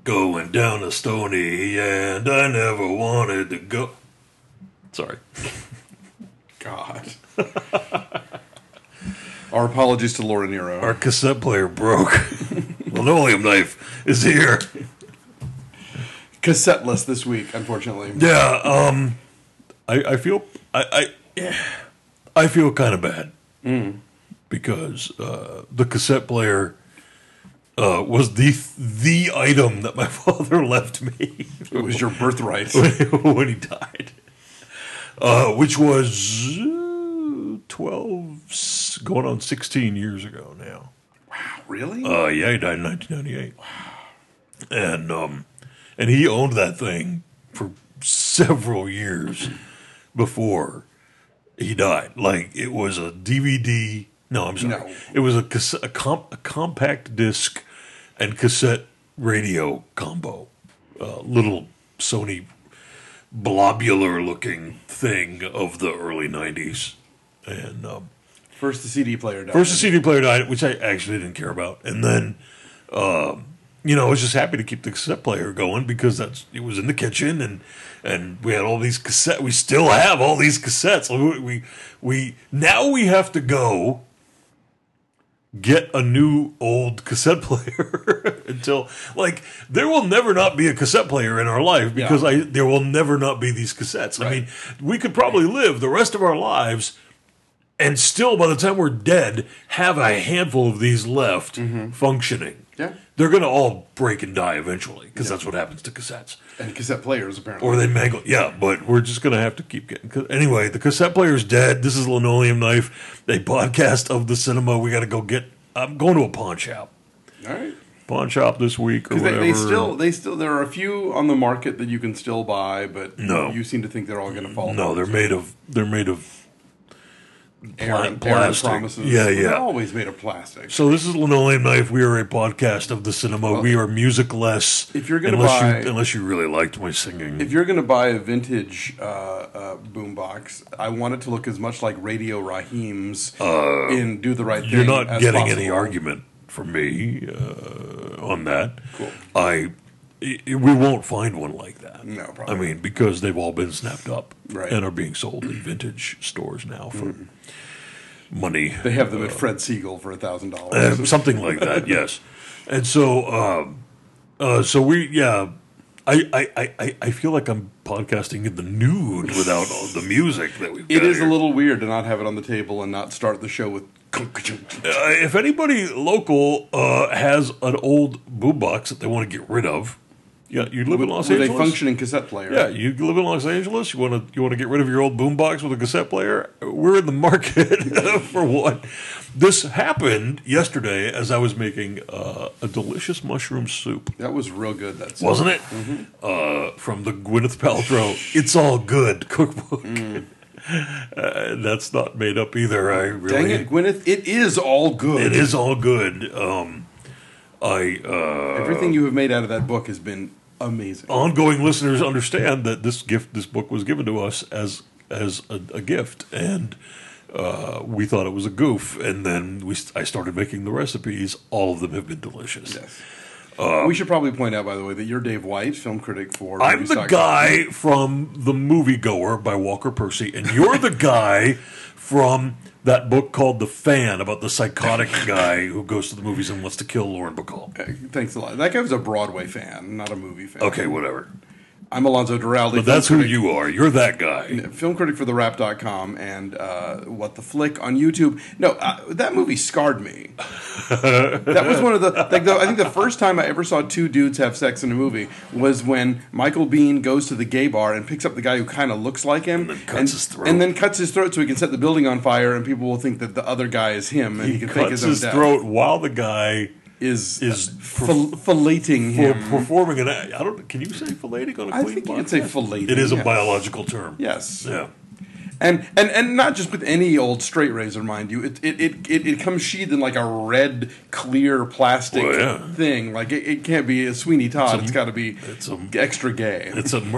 going down to Stony, and I never wanted to go. Sorry. God. Our apologies to Laura Nero. Our cassette player broke. Linoleum knife is here. Cassetteless this week, unfortunately. Yeah, I feel I feel kind of bad because the cassette player was the item that my father left me. It was your birthright. when he died, which was 12, going on 16 years ago now. Wow, really? Yeah, he died in 1998. And he owned that thing for several years before he died. Like, it was a DVD. No, I'm sorry. No. It was a compact disc and cassette radio combo. Little Sony blobular-looking thing of the early 90s. And First the CD player died. first the CD player died, which I actually didn't care about. And then, I was just happy to keep the cassette player going because it was in the kitchen and we had all these cassettes. We still have all these cassettes. We now we have to go get a new old cassette player until, like, there will never not be a cassette player in our life because there will never not be these cassettes. Right. I mean, we could probably live the rest of our lives and still, by the time we're dead, have a handful of these left functioning. Yeah. They're going to all break and die eventually because that's what happens to cassettes. And cassette players, apparently. Or they mangle. Yeah, but we're just going to have to keep getting. Anyway, the cassette player's dead. This is Linoleum Knife, a podcast of the cinema. We got to go get. I'm going to a pawn shop. All right. Pawn shop this week or whatever. They still, there are a few on the market that you can still buy, but No. you seem to think they're all going to fall. No, they're made of Aaron plastic. promises. Yeah. They're always made of plastic. So this is Linoleum Knife. We are a podcast of the cinema. We are musicless. If you're gonna unless you really liked my singing. If you're going to buy a vintage boombox, I want it to look as much like Radio Raheem's in Do the Right Thing. You're not as getting possible. any argument from me on that. Cool. We won't find one like that. No, probably. I mean, because they've all been snapped up Right. and are being sold in vintage stores now for money. They have them at Fred Siegel for $1,000. Something like that, yes. And so, I feel like I'm podcasting in the nude without all the music that we've got It is here. a little weird to not have it on the table and not start the show with. If anybody local has an old boombox that they want to get rid of, you live in Los With Angeles. a functioning cassette player. Yeah, you live in Los Angeles. You want to get rid of your old boombox with a cassette player. We're in the market for one. This happened yesterday as I was making a delicious mushroom soup. That was real good. That's Wasn't it? From the Gwyneth Paltrow "It's All Good" cookbook. That's not made up either. I really. Dang it, Gwyneth! It is all good. It is all good. Everything you have made out of that book has been amazing. Ongoing listeners understand that this book was given to us as a gift, and we thought it was a goof. And then I started making the recipes. All of them have been delicious. Yes. We should probably point out, by the way, that you're Dave White, film critic for. I'm the guy from The Moviegoer by Walker Percy, and you're the guy from that book called The Fan about the psychotic guy who goes to the movies and wants to kill Lauren Bacall. Thanks a lot. That guy was a Broadway fan, not a movie fan. Okay, whatever. I'm Alonzo Duraldi. But that's who you are. You're that guy. Film critic for TheWrap.com and What the Flick on YouTube. No, that movie scarred me. That was one of the. I think the first time I ever saw two dudes have sex in a movie was when Michael Biehn goes to the gay bar and picks up the guy who kind of looks like him, and then cuts his throat. and then cuts his throat so he can set the building on fire, and people will think that the other guy is him, and he can fake his own death. throat while the guy Is perf- filleting him. performing an act. I don't. Can you say filleting on a I clean think you podcast? could say filleting. It is a yes. biological term. Yes. Yeah. And not just with any old straight razor, mind you. It comes sheathed in like a red, clear plastic thing. Like it can't be a Sweeney Todd. It's got to be extra gay.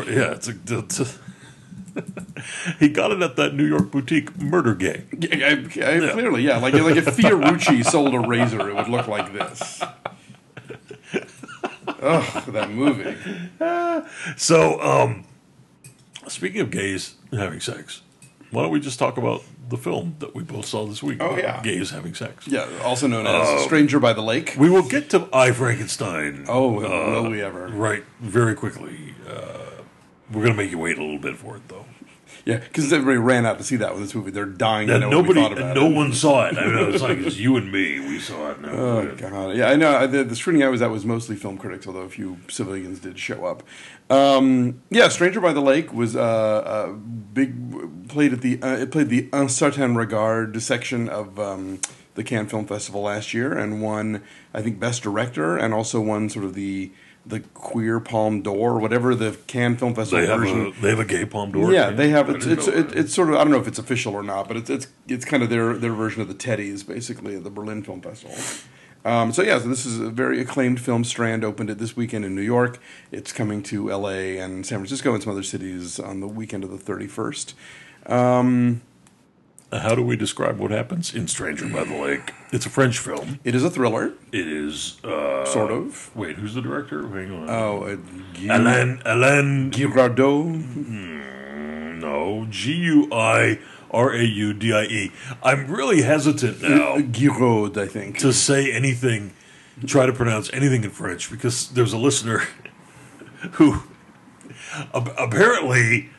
He got it at that New York boutique, Murder Gay. Clearly, yeah. Like if Fiorucci sold a razor, it would look like this. Ugh, that movie. So, speaking of gays having sex, why don't we just talk about the film that we both saw this week? Oh, yeah. Gays having sex. Yeah, also known as Stranger by the Lake. We will get to I, Frankenstein. Oh, will we ever? Right, very quickly. We're going to make you wait a little bit for it, though. Yeah, because everybody ran out to see that with this movie. They're dying to And know nobody, what we thought about no it. one saw it. I know it's like it's you and me. We saw it. No, Oh, God. Yeah, I know. The screening I was at was mostly film critics, although a few civilians did show up. Yeah, Stranger by the Lake was played at it played the Un Certain Regard section of the Cannes Film Festival last year and won, I think, Best Director and also won sort of the Queer Palme d'Or, whatever the Cannes Film Festival version. They have a gay Palme d'Or. Yeah, they have. I didn't know that. It's sort of, I don't know if it's official or not, but it's kind of their version of the Teddies, basically, of the Berlin Film Festival. So this is a very acclaimed film. Strand opened it this weekend in New York. It's coming to L.A. and San Francisco and some other cities on the weekend of the 31st. How do we describe what happens in Stranger by the Lake? It's a French film. It is a thriller, It is sort of. Wait, who's the director? Hang on. Alain Girardot. No, Guiraudie. I'm really hesitant now Giraud, I think. to say anything, try to pronounce anything in French because there's a listener who apparently,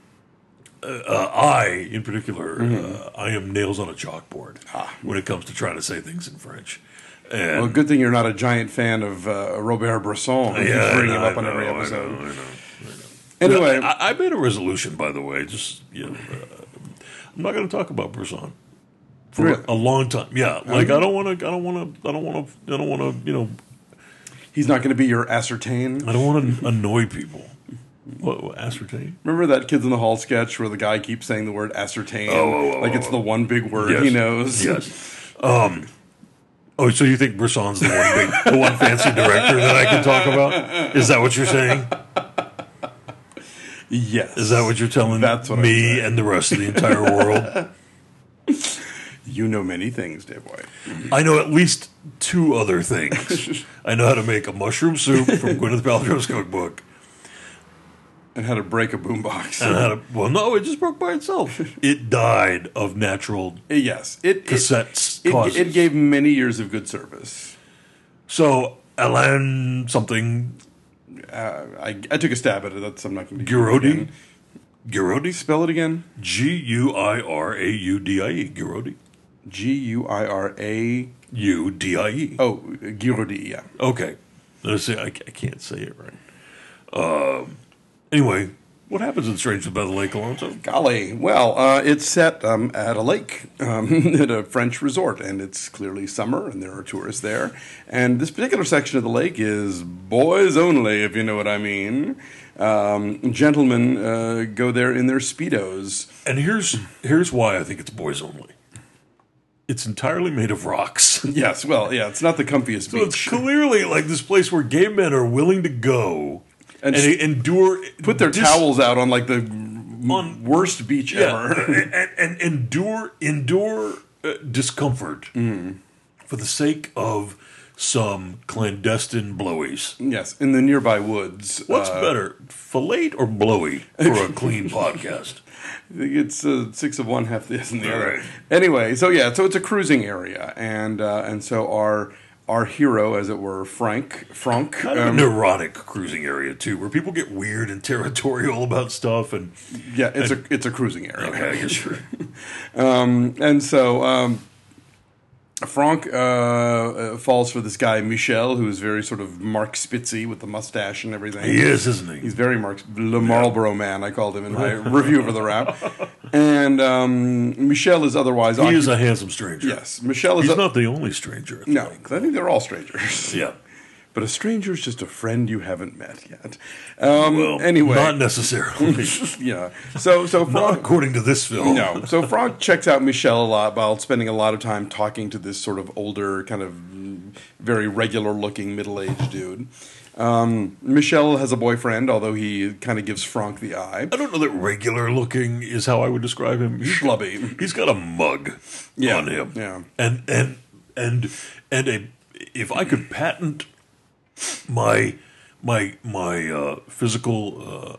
I in particular, I am nails on a chalkboard when it comes to trying to say things in French. And Well, good thing you're not a giant fan of Robert Bresson, who keeps bringing him up on every episode. I know. Anyway, I made a resolution, by the way. Just I'm not going to talk about Bresson for Really? a long time. Yeah, like I don't want to. he's not going to be your ascertain. I don't want to annoy people. What ascertain? Remember that Kids in the Hall sketch where the guy keeps saying the word ascertain? Like it's the one big word Yes. he knows? Yes. Oh, so you think Bresson's the one fancy director that I can talk about? Is that what you're saying? Yes. Is that what you're telling That's what I'm me saying. and the rest of the entire world? You know many things, dear boy. I know at least two other things. I know how to make a mushroom soup from Gwyneth Paltrow's cookbook. And how to break a boombox. And how to, well, no, it just broke by itself. It died of natural Yes. cassettes It causes. gave many years of good service. So, Alain something, I took a stab at it. I'm not going to Guiraudie? Guiraudie? Spell it again. Guiraudie. Guiraudie. Guira. Udie. Oh, Guiraudie, yeah. Okay. Let's see, I can't say it right. Anyway, what happens in Stranger by the Lake, Alonso? Golly. Well, it's set at a lake at a French resort, and it's clearly summer, and there are tourists there. And this particular section of the lake is boys only, if you know what I mean. Gentlemen go there in their Speedos. And here's why I think it's boys only. It's entirely made of rocks. Yes, well, yeah, it's not the comfiest So it's beach. clearly like this place where gay men are willing to go and endure, Put their towels out on like the On- worst beach ever. and endure discomfort for the sake of some clandestine blowies. Yes, in the nearby woods. What's better, fillet or blowy for a clean podcast? I think it's 6 of one, half this and the All other. right. Anyway, so it's a cruising area, and so our hero, as it were, Frank, Kind of a neurotic cruising area too, where people get weird and territorial about stuff. And yeah, it's a cruising area. okay, I guess you're. And so Franck falls for this guy Michel, who's very sort of Mark Spitzy with the mustache and everything. He is, isn't he? He's very Le Marlboro Man, I called him in my review for the rap. And Michel is otherwise... He is a handsome stranger. Yes, Michel is... He's not the only stranger. No, I think they're all strangers. Yeah. But a stranger is just a friend you haven't met yet. Well, anyway. not necessarily. Yeah. So Not Franck... according to this film. No. So Franck checks out Michel a lot while spending a lot of time talking to this sort of older, kind of very regular-looking middle-aged dude. Michel has a boyfriend, although he kind of gives Franck the eye. I don't know that regular looking is how I would describe him. Schlubby. He's got a mug on him. Yeah. And if I could patent my my physical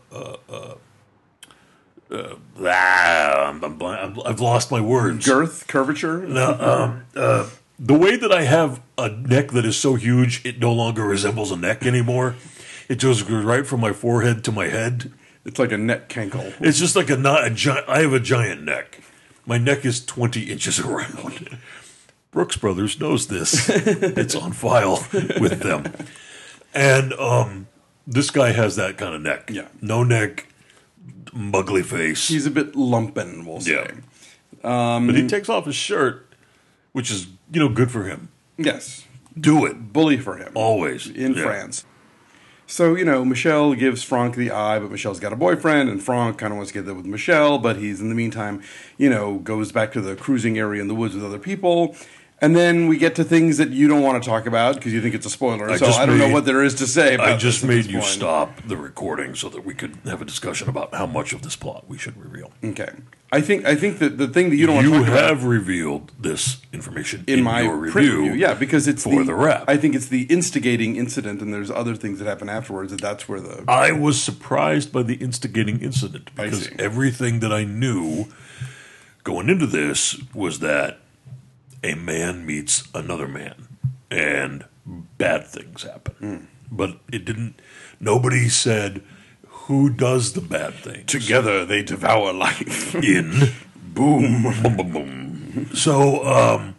I've lost my words. Girth, curvature. The way that I have a neck that is so huge it no longer resembles a neck anymore. It just goes right from my forehead to my head. It's like a neck cankle. It's just like I have a giant neck. My neck is 20 inches around. Brooks Brothers knows this. It's on file with them. And this guy has that kind of neck. Yeah. No neck, muggly face. He's a bit lumpen, we'll say. Yeah. But he takes off his shirt, which is, good for him. Yes. Do it. Bully for him. Always. In France. So, Michelle gives Franck the eye, but Michelle's got a boyfriend, and Franck kind of wants to get there with Michelle, but he's, in the meantime, goes back to the cruising area in the woods with other people. And then we get to things that you don't want to talk about because you think it's a spoiler. So I don't know what there is to say about I just made you point. stop the recording so that we could have a discussion about how much of this plot we should reveal. Okay. I think that the thing that you don't want to talk about... You have revealed this information in my your review. Yeah, because it's for the wrap. I think it's the instigating incident, and there's other things that happen afterwards, that's where the... I was surprised by the instigating incident because everything that I knew going into this was that a man meets another man and bad things happen. But it didn't... Nobody said... Who does the bad things? Together they devour life. In boom. Boom, boom, boom. So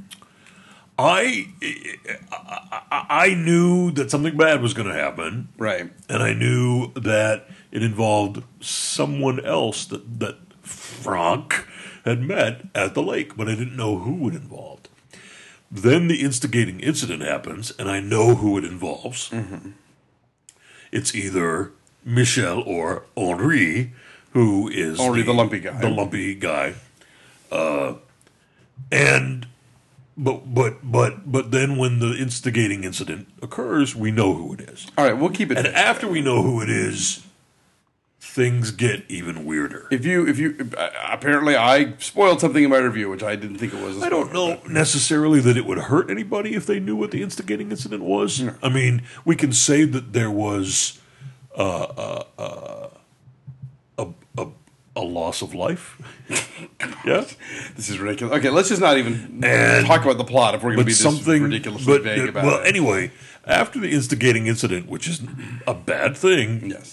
I knew that something bad was going to happen, right? And I knew that it involved someone else that Franck had met at the lake, but I didn't know who it involved. Then the instigating incident happens, and I know who it involves. Mm-hmm. It's either Michel or Henri, who is Henri, the lumpy guy. The lumpy guy. But then when the instigating incident occurs, we know who it is. All right, we'll keep it. And after we know who it is, things get even weirder. If you apparently I spoiled something in my review, which I didn't think it was. I don't know necessarily that it would hurt anybody if they knew what the instigating incident was. No. I mean, we can say that there was a loss of life. Yeah, this is ridiculous. Okay, let's just not even talk about the plot if we're going to be this ridiculously vague about it. Well, anyway, after the instigating incident, which is a bad thing, yes,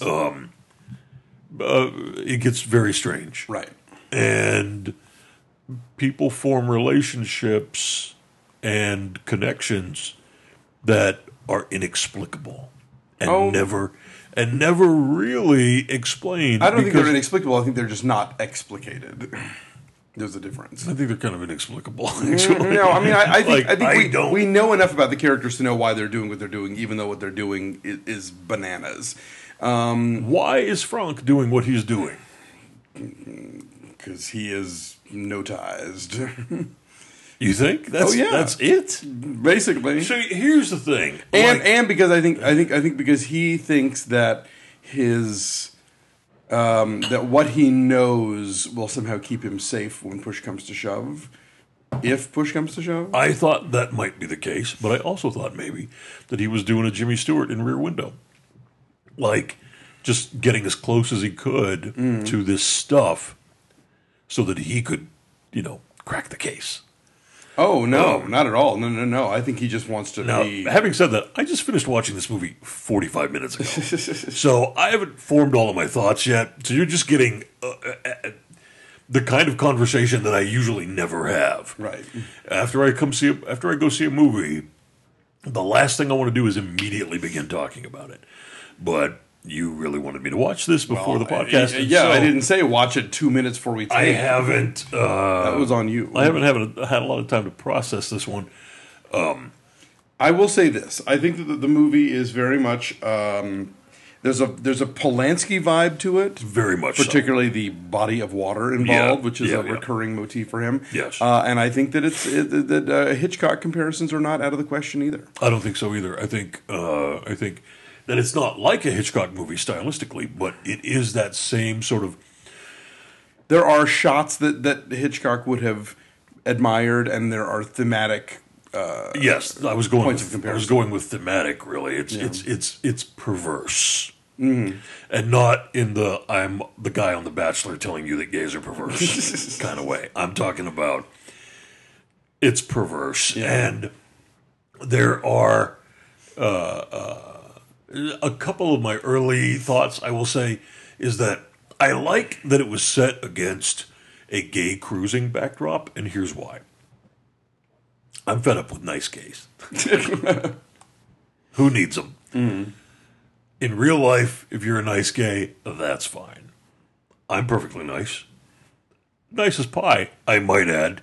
it gets very strange, right? And people form relationships and connections that are inexplicable and never really explained. I don't think they're inexplicable. I think they're just not explicated. There's a difference. I think they're kind of inexplicable. Actually. No, I mean, I think we know enough about the characters to know why they're doing what they're doing, even though what they're doing is bananas. Why is Franck doing what he's doing? Because he is notized. You think? That's it? Basically. So here's the thing. And because I think because he thinks that his that what he knows will somehow keep him safe when push comes to shove. If push comes to shove. I thought that might be the case, but I also thought maybe that he was doing a Jimmy Stewart in Rear Window. Like just getting as close as he could to this stuff so that he could, crack the case. Oh, no, not at all. No. I think he just wants to be... Having said that, I just finished watching this movie 45 minutes ago. So I haven't formed all of my thoughts yet. So you're just getting the kind of conversation that I usually never have. Right. After I go see a movie, the last thing I want to do is immediately begin talking about it. But you really wanted me to watch this before the podcast. Yeah, so I didn't say watch it 2 minutes before we take it. I haven't. That was on you. I haven't had a lot of time to process this one. I will say this. I think that the movie is very much... there's a Polanski vibe to it. Very much particularly the body of water involved, which is a recurring motif for him. Yes. And I think that that Hitchcock comparisons are not out of the question either. I don't think so either. I think that it's not like a Hitchcock movie stylistically, but it is that same sort of... There are shots that Hitchcock would have admired, and there are thematic Yes, I was going. Points of I comparison. was going with thematic. Really, it's perverse, and not in the I'm the guy on The Bachelor telling you that gays are perverse kind of way. I'm talking about it's perverse, and there are a couple of my early thoughts. I will say is that I like that it was set against a gay cruising backdrop, and here's why. I'm fed up with nice gays. Who needs them? In real life, if you're a nice gay, that's fine. I'm perfectly nice. Nice as pie, I might add.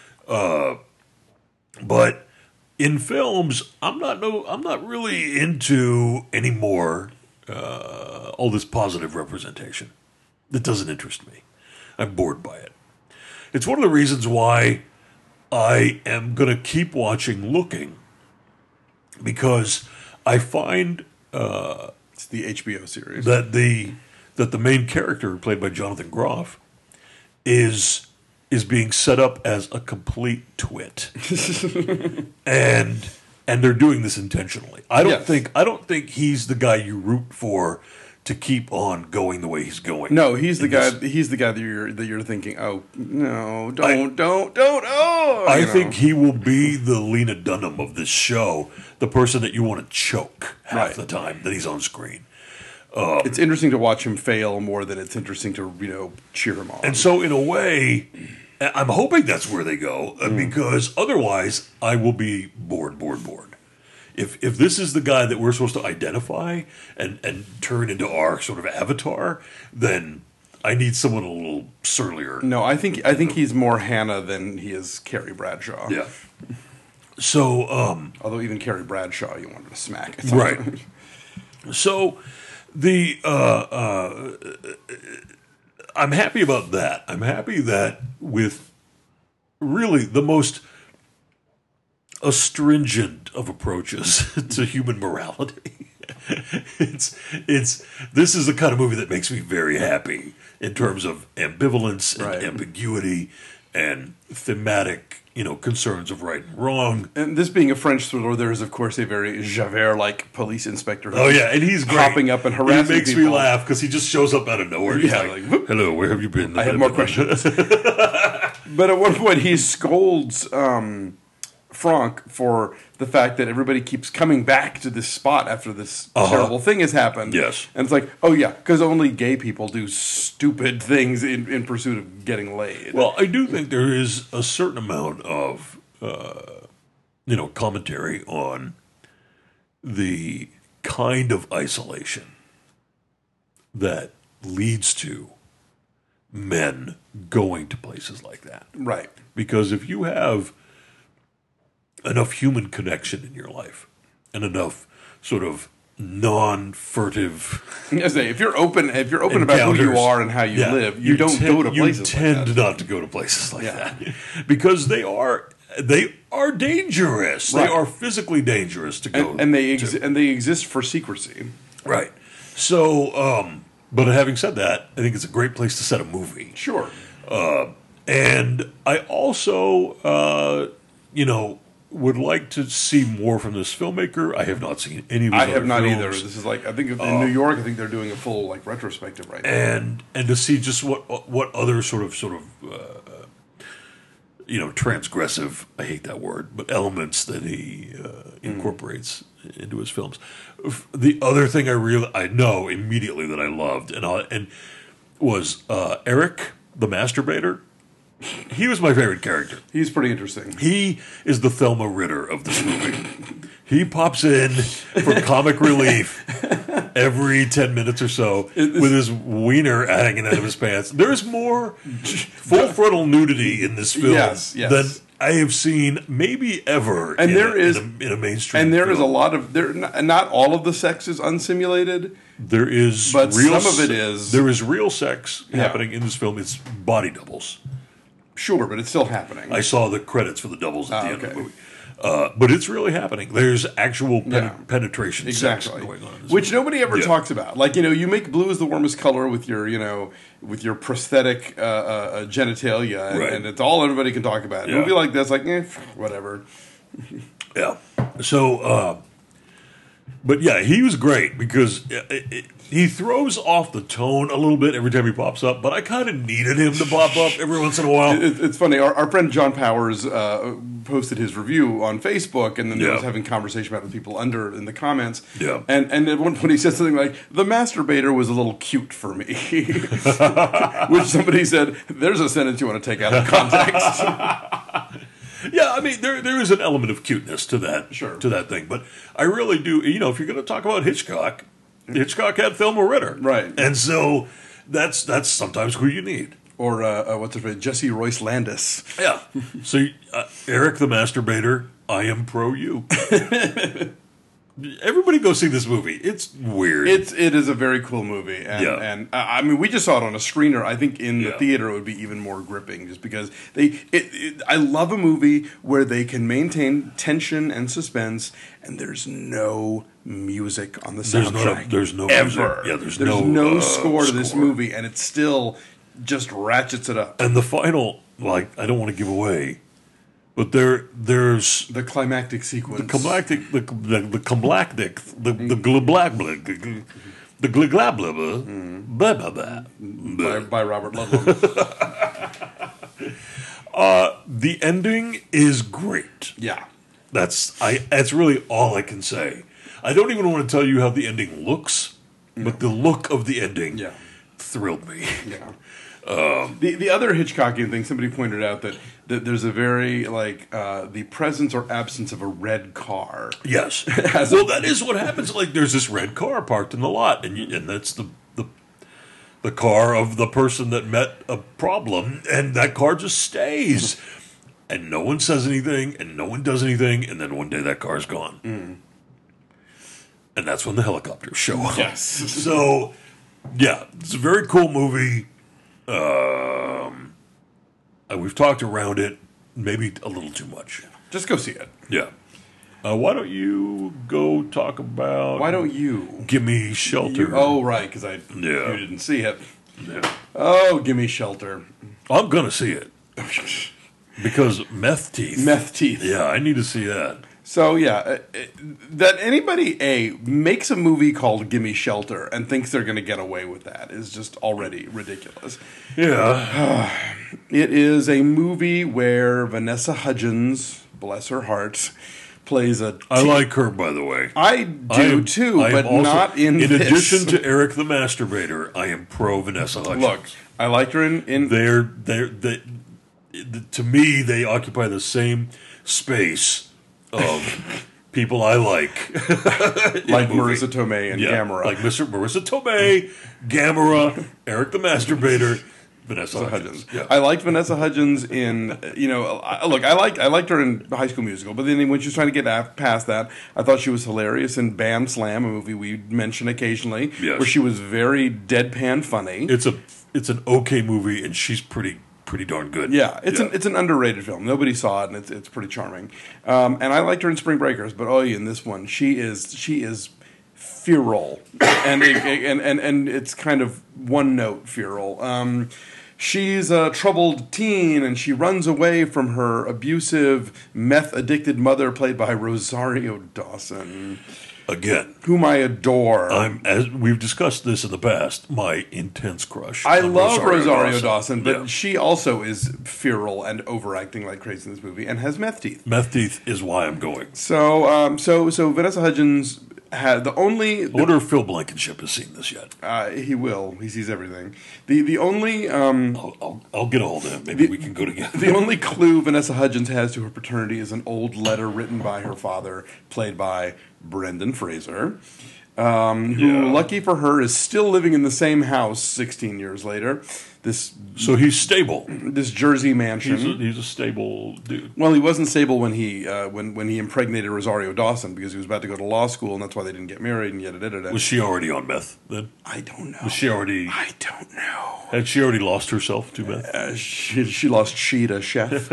But in films, I'm not really into anymore all this positive representation. That doesn't interest me. I'm bored by it. It's one of the reasons why I am going to keep watching Looking, because I find It's the HBO series. that the main character, played by Jonathan Groff, is being set up as a complete twit, and they're doing this intentionally. I don't think he's the guy you root for to keep on going the way he's going. No, he's the guy. He's the guy that you're thinking. Oh no! Don't! Oh! I think he will be the Lena Dunham of this show, the person that you want to choke half the time that he's on screen. It's interesting to watch him fail more than it's interesting to cheer him on. And so, in a way, I'm hoping that's where they go, because otherwise, I will be bored. If this is the guy that we're supposed to identify and turn into our sort of avatar, then I need someone a little surlier. No, I think he's more Hannah than he is Carrie Bradshaw. Yeah. So, Although even Carrie Bradshaw, you wanted to smack. right. So, I'm happy about that. I'm happy that with really the most astringent of approaches to human morality. This is the kind of movie that makes me very happy in terms of ambivalence and ambiguity and thematic, concerns of right and wrong. And this being a French thriller, there is of course a very Javert-like police inspector. Oh yeah, and he's great. Popping up and harassing He makes people. me laugh because he just shows up out of nowhere. He's Yeah, like, whoop. "Hello, where have you been?" I have more questions. But at one point, he scolds Franck for the fact that everybody keeps coming back to this spot after this terrible thing has happened. Yes. And it's like, oh yeah, because only gay people do stupid things in pursuit of getting laid. Well, I do think there is a certain amount of, commentary on the kind of isolation that leads to men going to places like that. Right. Because if you have enough human connection in your life and enough sort of non-furtive I say, if you're open about who you are and how you live, you don't go to places like that. You tend not to go to places like that because they are dangerous. Right. They are physically dangerous to go and they exist for secrecy. Right. So, but having said that, I think it's a great place to set a movie. Sure. And I also, would like to see more from this filmmaker. I have not seen any of his I have other not films. either. This is like, I think in New York, I think they're doing a full retrospective right now. And to see just what other sort of transgressive, I hate that word, but elements that he incorporates into his films. The other thing I know immediately that I loved and was Eric the Masturbator. He was my favorite character. He's pretty interesting. He is the Thelma Ritter of this movie. He pops in for comic relief every 10 minutes or so with his wiener hanging out of his pants. There's more full frontal nudity in this film than I have seen maybe ever in a mainstream And there film. is a lot of... Not all of the sex is unsimulated. There is but some of it is. There is real sex happening in this film. It's body doubles. Sure, but it's still happening. I saw the credits for the doubles at the end of the movie. But it's really happening. There's actual penetration sex going on. Which nobody ever talks about. Like, you make blue is the warmest color with your prosthetic genitalia, and it's all everybody can talk about. A movie like that's like, whatever. Yeah. So, but yeah, he was great because he throws off the tone a little bit every time he pops up, but I kind of needed him to pop up every once in a while. It's funny. Our friend John Powers posted his review on Facebook, and then he was having conversation about it with people under in the comments. Yeah. And at one point he said something like, "The masturbator was a little cute for me," which somebody said, "There's a sentence you want to take out of context." Yeah, I mean, there is an element of cuteness to that, Sure. to that thing. But I really do, you know, if you're going to talk about Hitchcock had Thelma Ritter. Right. And so that's sometimes who you need. Or what's her name? Jesse Royce Landis. Yeah. So, Eric the Masturbator, I am pro you. Everybody go see this movie. It's weird. It is a very cool movie, and I mean, we just saw it on a screener. I think in the theater it would be even more gripping, just because I love a movie where they can maintain tension and suspense, and there's no music on the soundtrack. There's no ever. music. Yeah, there's no score to this movie, and it still just ratchets it up. And the final, like, I don't want to give away, but there's The climactic sequence. the climactic, the climactic, the glabla, the gliglabla, blah blah blah. by Robert Ludlum. The ending is great. Yeah. That's really all I can say. I don't even want to tell you how the ending looks, but the look of the ending thrilled me. Yeah. The other Hitchcockian thing, somebody pointed out that there's a very, like, the presence or absence of a red car. Yes. Well, that is what happens. Like, there's this red car parked in the lot, and that's the car of the person that met a problem, and that car just stays. And no one says anything, and no one does anything, and then one day that car's gone. And that's when the helicopters show up. Yes. So, yeah, it's a very cool movie. We've talked around it, maybe a little too much. Just go see it. Yeah. Why don't you go talk about... Why don't you? Gimme Shelter. Oh, right, because you didn't see it. Yeah. Oh, Gimme Shelter. I'm going to see it. Because meth teeth. Meth teeth. Yeah, I need to see that. So, yeah, that anybody, makes a movie called Gimme Shelter and thinks they're going to get away with that is just already ridiculous. Yeah. It is a movie where Vanessa Hudgens, bless her heart, plays a... I like her, by the way. I do too, but also, not in this. In addition to Eric the Masturbator, I am pro Vanessa Hudgens. Look, I liked her in to me, they occupy the same space of people I like. like Marissa Tomei and Gamera. Like Marissa Tomei, Gamera, Eric the Masturbator, Vanessa Hudgens. Yeah. I liked Vanessa Hudgens in, I liked her in High School Musical, but then when she was trying to get past that, I thought she was hilarious in Bam Slam, a movie we mention occasionally, where she was very deadpan funny. It's an okay movie, and she's pretty darn good. Yeah, it's an underrated film. Nobody saw it, and it's pretty charming. And I liked her in Spring Breakers, but in this one, she is feral, and it's kind of one note feral. She's a troubled teen, and she runs away from her abusive, meth-addicted mother, played by Rosario Dawson. Again, whom I adore. As we've discussed this in the past, my intense crush. I love Rosario Dawson, but she also is feral and overacting like crazy in this movie, and has meth teeth. Meth teeth is why I'm going. So Vanessa Hudgens had the only. I wonder if Phil Blankenship has seen this yet. He will. He sees everything. The only. I'll get a hold of him. Maybe we can go together. The only clue Vanessa Hudgens has to her paternity is an old letter written by her father, played by Brendan Fraser, who, lucky for her, is still living in the same house 16 years later. So he's stable. This Jersey mansion. He's a stable dude. Well, he wasn't stable when he when he impregnated Rosario Dawson, because he was about to go to law school, and that's why they didn't get married. And yada. Was she already on meth then? I don't know. Was she already? I don't know. Had she already lost herself to meth? She lost she to chef.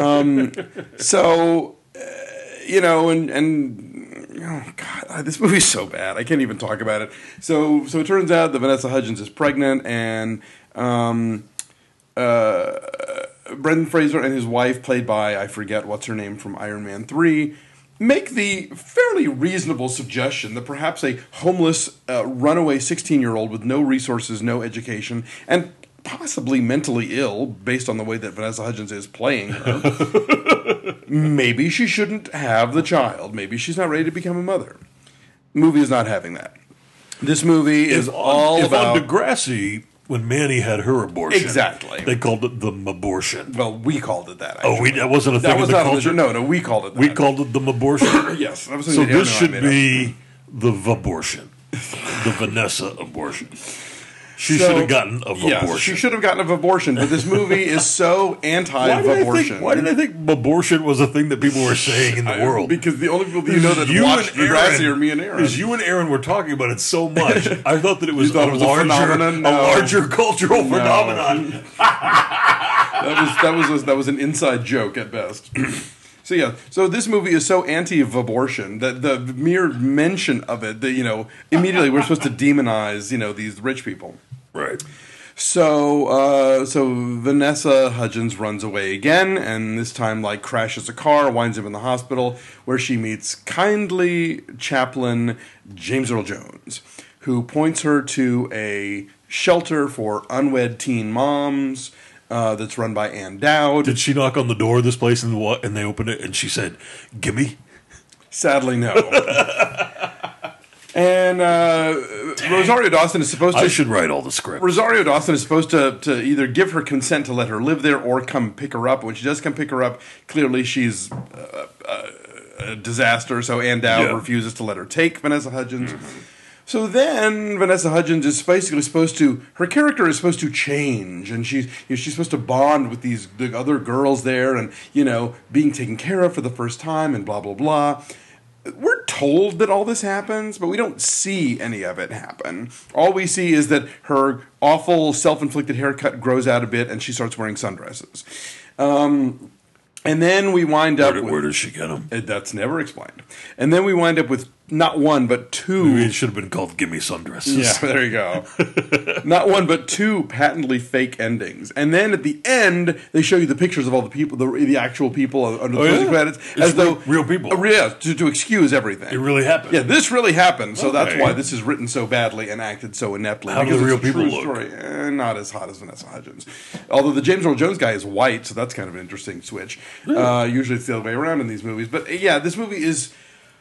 Oh God, this movie's so bad. I can't even talk about it. So it turns out that Vanessa Hudgens is pregnant, and Brendan Fraser and his wife, played by, I forget what's her name from Iron Man 3, make the fairly reasonable suggestion that perhaps a homeless, runaway 16-year-old with no resources, no education, and possibly mentally ill, based on the way that Vanessa Hudgens is playing her, maybe she shouldn't have the child. Maybe she's not ready to become a mother. The movie is not having that. This movie is all about... on Degrassi, when Manny had her abortion... Exactly. They called it the abortion. Well, we called it that, actually. That wasn't a thing in the culture? No, we called it that. We called it the abortion? Yes. So this should be the abortion. The Vanessa abortion. She should have gotten a abortion. Yes, she should have gotten an abortion, but this movie is so anti-abortion. Why did I think abortion was a thing that people were saying in the world? Because the only people you know that watch Degrassi are me and Aaron. Because you and Aaron were talking about it so much, I thought that it was a phenomenon. A larger cultural phenomenon. That was an inside joke at best. So this movie is so anti-abortion that the mere mention of it, that immediately we're supposed to demonize, these rich people. Right. So Vanessa Hudgens runs away again, and this time crashes a car, winds up in the hospital, where she meets kindly chaplain James Earl Jones, who points her to a shelter for unwed teen moms. That's run by Ann Dowd. Did she knock on the door of this place and they opened it and she said, "Gimme"? Sadly, no. And Rosario Dawson is supposed to... I should write all the script. Rosario Dawson is supposed to either give her consent to let her live there or come pick her up. When she does come pick her up, clearly she's a disaster, so Ann Dowd refuses to let her take Vanessa Hudgens. Mm-hmm. So then Vanessa Hudgens is basically her character is supposed to change, and she's supposed to bond with the other girls there, and being taken care of for the first time, and blah blah blah. We're told that all this happens, but we don't see any of it happen. All we see is that her awful self-inflicted haircut grows out a bit, and she starts wearing sundresses. And then we wind up where does she get them? That's never explained. And then we wind up with not one, but two... Maybe it should have been called Gimme Sundresses. Yeah, there you go. Not one, but two patently fake endings. And then at the end, they show you the pictures of all the people, the actual people under the closing credits. As though real people. To excuse everything. It really happened. Yeah, this really happened. So that's why this is written so badly and acted so ineptly. How do the real people look? Story. Not as hot as Vanessa Hudgens. Although the James Earl Jones guy is white, so that's kind of an interesting switch. Usually it's the other way around in these movies. But yeah, this movie is...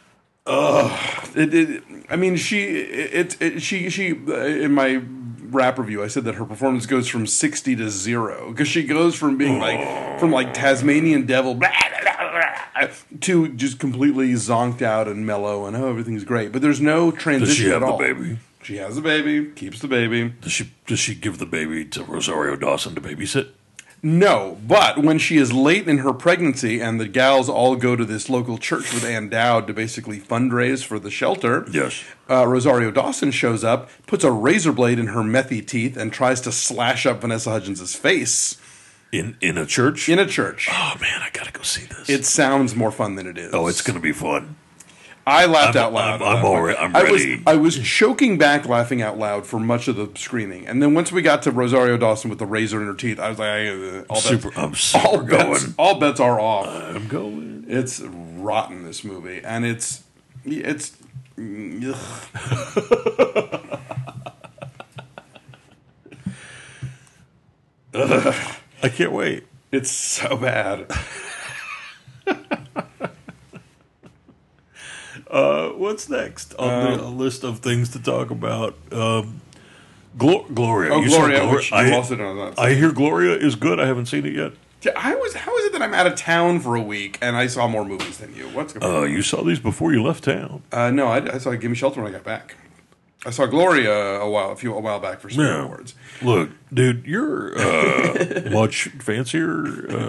she in my rap review, I said that her performance goes from 60 to 0 because she goes from being from Tasmanian devil to just completely zonked out and mellow and everything's great, but there's no transition at all. Does she have the baby? She has the baby, keeps the baby. Does she give the baby to Rosario Dawson to babysit? No, but when she is late in her pregnancy and the gals all go to this local church with Ann Dowd to basically fundraise for the shelter, yes, Rosario Dawson shows up, puts a razor blade in her methy teeth, and tries to slash up Vanessa Hudgens' face. In a church? In a church. Oh, man, I gotta go see this. It sounds more fun than it is. Oh, it's gonna be fun. I laughed out loud. I'm ready. I was choking back laughing out loud for much of the screening. And then once we got to Rosario Dawson with the razor in her teeth, I was like, all bets are off. I'm going. It's rotten, this movie. And it's I can't wait. It's so bad. What's next on the list of things to talk about? Gloria. Oh, Gloria. I hear Gloria is good. I haven't seen it yet. Yeah, how is it that I'm out of town for a week and I saw more movies than you? What's going on? You saw these before you left town. No, I saw Gimme Shelter when I got back. I saw Gloria a while back for Spirit Awards. Look, dude, you're much fancier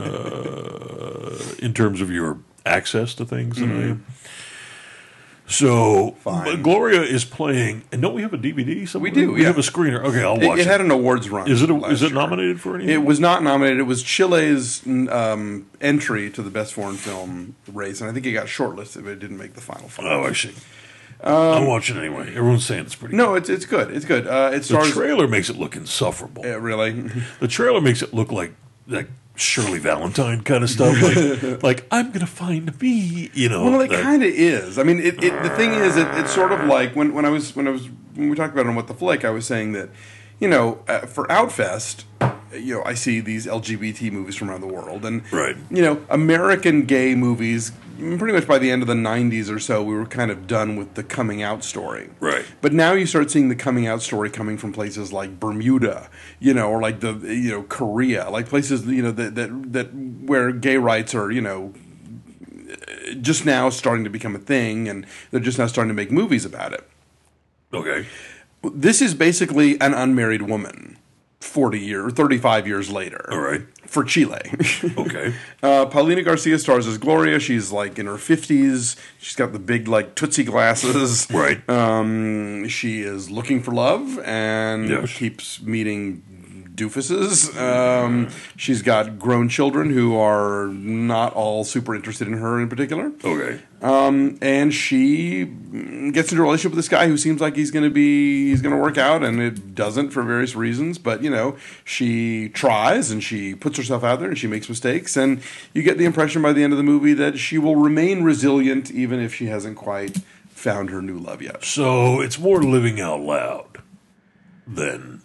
in terms of your access to things than I am. So, Gloria is playing, and don't we have a DVD somewhere? We do, We have a screener. Okay, I'll watch it. It had an awards run. Is it nominated for anything? It was not nominated. It was Chile's entry to the Best Foreign Film race, and I think it got shortlisted, but it didn't make the final five. Oh, I see. I'm watching anyway. Everyone's saying it's pretty good. No, it's good. It's good. The trailer makes it look insufferable. Really? The trailer makes it look like Shirley Valentine kind of stuff. Like I'm gonna find me, you know. Well, it kind of is. I mean, the thing is, it's sort of like when we talked about it on What the Flick, I was saying that, you know, for Outfest, you know, I see these LGBT movies from around the world, and Right. you know, American gay movies. Pretty much by the end of the '90s or so, we were kind of done with the coming out story. Right. But now you start seeing the coming out story coming from places like Bermuda, you know, or like Korea, like places, you know, that where gay rights are, you know, just now starting to become a thing, and they're just now starting to make movies about it. Okay. This is basically an unmarried woman 35 years later. All right. For Chile. Okay. Paulina Garcia stars as Gloria. She's like in her 50s. She's got the big like Tootsie glasses. Right. She is looking for love and keeps meeting doofuses. She's got grown children who are not all super interested in her in particular. Okay. And she gets into a relationship with this guy who seems like he's going to work out, and it doesn't for various reasons. But you know, she tries and she puts herself out there and she makes mistakes, and you get the impression by the end of the movie that she will remain resilient even if she hasn't quite found her new love yet. So it's more living out loud than.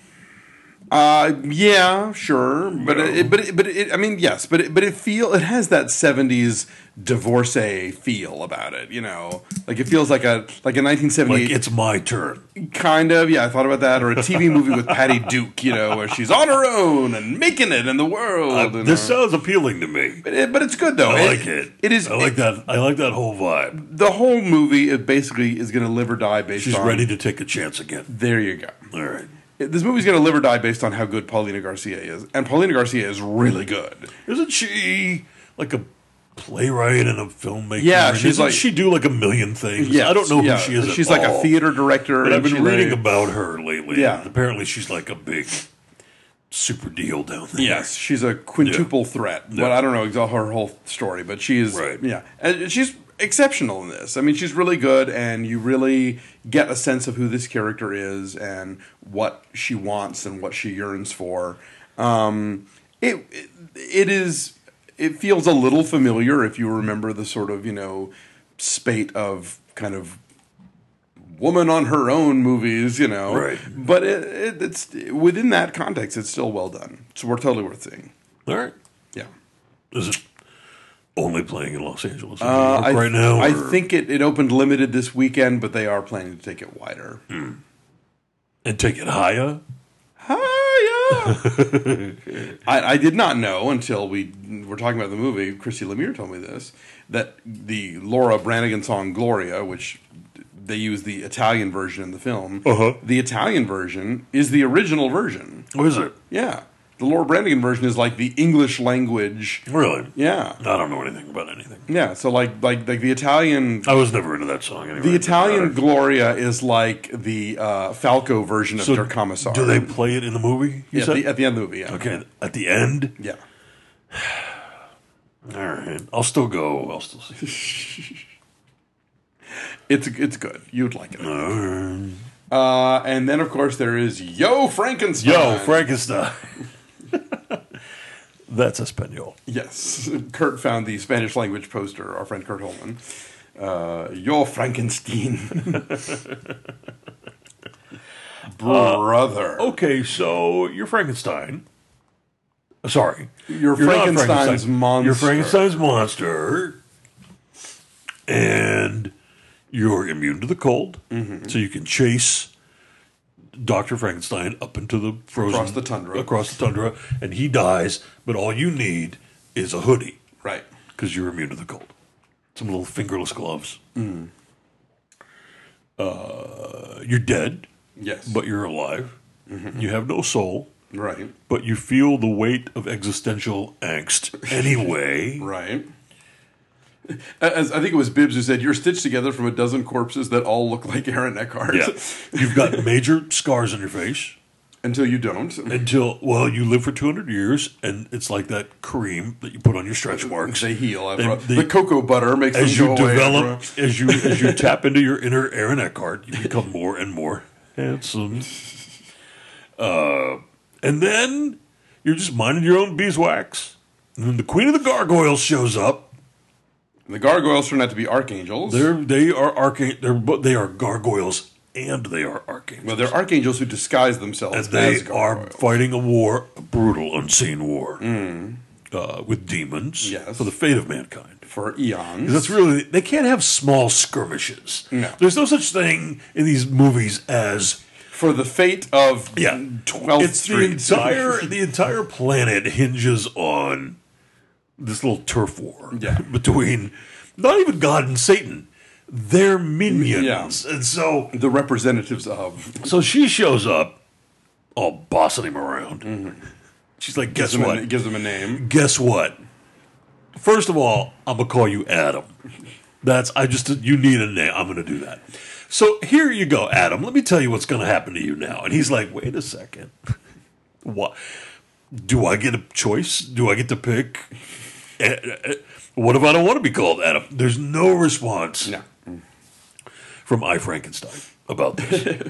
Yeah, sure, but I mean, yes, but it has that '70s divorcee feel about it, you know, like it feels like a 1978. Like It's My Turn. Kind of, yeah. I thought about that, or a TV movie with Patty Duke, you know, where she's on her own and making it in the world. This sounds appealing to me. But it's good though. I like it. It is. I like that. I like that whole vibe. The whole movie, it basically is going to live or die based on. She's ready to take a chance again. There you go. All right. This movie's going to live or die based on how good Paulina Garcia is, and Paulina Garcia is really good. Isn't she like a playwright and a filmmaker? Yeah, and she's like she do like a million things. Yes, I don't know who she is. She's at like all. a theater director. But I've been reading like, about her lately. Yeah. And apparently she's like a big super deal down there. Yes, she's a quintuple threat. Yeah. But I don't know her whole story, but she is. Right. Yeah, and she's exceptional in this. I mean, she's really good, and you really get a sense of who this character is and what she wants and what she yearns for. It feels a little familiar if you remember the sort of, you know, spate of kind of woman on her own movies, you know. Right. But it's within that context, it's still well done. So we're totally worth seeing. All right. Yeah. Is it only playing in Los Angeles and New York right now? I or- think it opened limited this weekend, but they are planning to take it wider. And take it higher? Hiya! I did not know until we were talking about the movie. Christy Lemire told me this, that the Laura Branigan song Gloria, which they use the Italian version in the film, the Italian version is the original version. What is it? Yeah. The Laura Branigan version is like the English language. Really? Yeah. I don't know anything about anything. Yeah, so like the Italian... I was never into that song anyway. The Italian Gloria is like the Falco version of Der Kommissar. Do they play it in the movie? Yeah, at the end of the movie, yeah. Okay, at the end? Yeah. All right. I'll still go. I'll still see. It's good. You'd like it. All right. And then, of course, there is Yo Frankenstein. Yo, Frankenstein. That's Espanol. Yes. Kurt found the Spanish language poster, our friend Kurt Holman. Yo Frankenstein. Brother. Okay, so you're Frankenstein. Sorry. You're not Frankenstein's monster. You're Frankenstein's monster. And you're immune to the cold. Mm-hmm. So you can chase Dr. Frankenstein up into the frozen... Across the tundra. And he dies, but all you need is a hoodie. Right. Because you're immune to the cold. Some little fingerless gloves. Mm. You're dead. Yes. But you're alive. Mm-hmm. You have no soul. Right. But you feel the weight of existential angst anyway. Right. As I think it was Bibbs who said, you're stitched together from a dozen corpses that all look like Aaron Eckhart. Yeah. You've got major scars on your face. Until you don't. You live for 200 years, and it's like that cream that you put on your stretch marks. They heal. The cocoa butter makes them go away. As you tap into your inner Aaron Eckhart, you become more and more handsome. And then You're just minding your own beeswax. And then the Queen of the Gargoyles shows up. The gargoyles turn out to be archangels. They are gargoyles and they are archangels. Well, they're archangels who disguise themselves and they as are gargoyles. fighting a war, a brutal, unseen war with demons Yes. for the fate of mankind. For eons. That's really, they can't have small skirmishes. No. There's no such thing in these movies as For the fate of 12th It's Street. the entire planet hinges on this little turf war between not even God and Satan, they're minions, Yeah. and so The representatives of. she shows up, all bossing him around. She's like, "Guess what? Gives them a name. Guess what? First of all, I'm gonna call you Adam. You need a name. I'm gonna do that. So here you go, Adam. Let me tell you what's gonna happen to you now." And he's like, "Wait a second. What? Do I get a choice? Do I get to pick? What if I don't want to be called Adam?" There's no response No. from I, Frankenstein about this.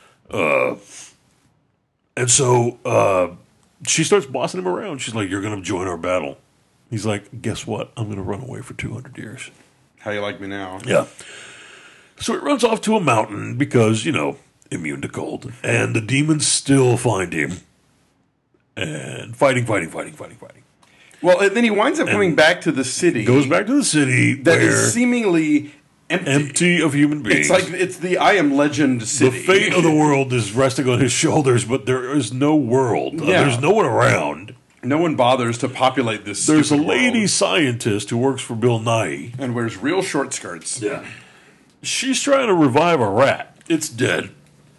And so she starts bossing him around. She's like, "You're going to join our battle." He's like, "Guess what? I'm going to run away for 200 years." How you like me now? Yeah. So he runs off to a mountain because, immune to cold. And the demons still find him. And fighting. Well, and then he winds up coming back to the city. Goes back to the city that where is seemingly empty. empty of human beings. It's like it's the I Am Legend the city. fate of the world is resting on his shoulders, but there is no world. Yeah. There's no one around. No one bothers to populate this. There's a stupid lady world scientist who works for Bill Nye. and wears real short skirts. Yeah. She's trying to revive a rat. It's dead.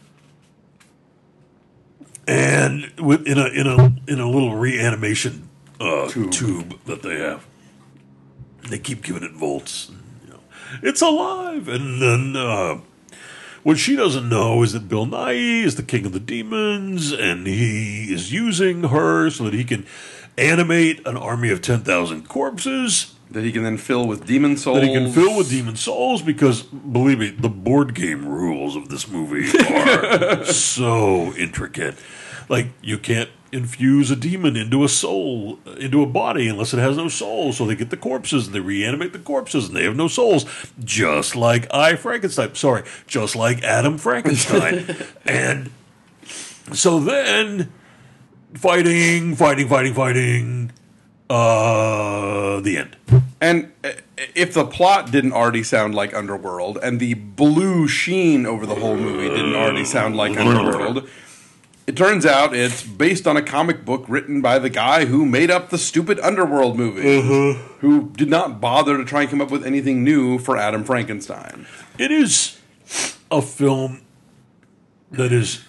And in a little reanimation tube that they have. They keep giving it volts. It's alive. And then what she doesn't know is that Bill Nye is the king of the demons, and he is using her so that he can animate an army of 10,000 corpses That he can then fill with demon souls. that he can fill with demon souls, because, believe me, the board game rules of this movie are so intricate. Like, you can't infuse a demon into a body unless it has no soul. So they get the corpses and they reanimate the corpses and they have no souls. Just like just like Adam Frankenstein. And so then, fighting, the end. And if the plot didn't already sound like Underworld, and the blue sheen over the whole movie didn't already sound like Underworld, it turns out it's based on a comic book written by the guy who made up the stupid Underworld movie, who did not bother to try and come up with anything new for Adam Frankenstein. It is a film that is...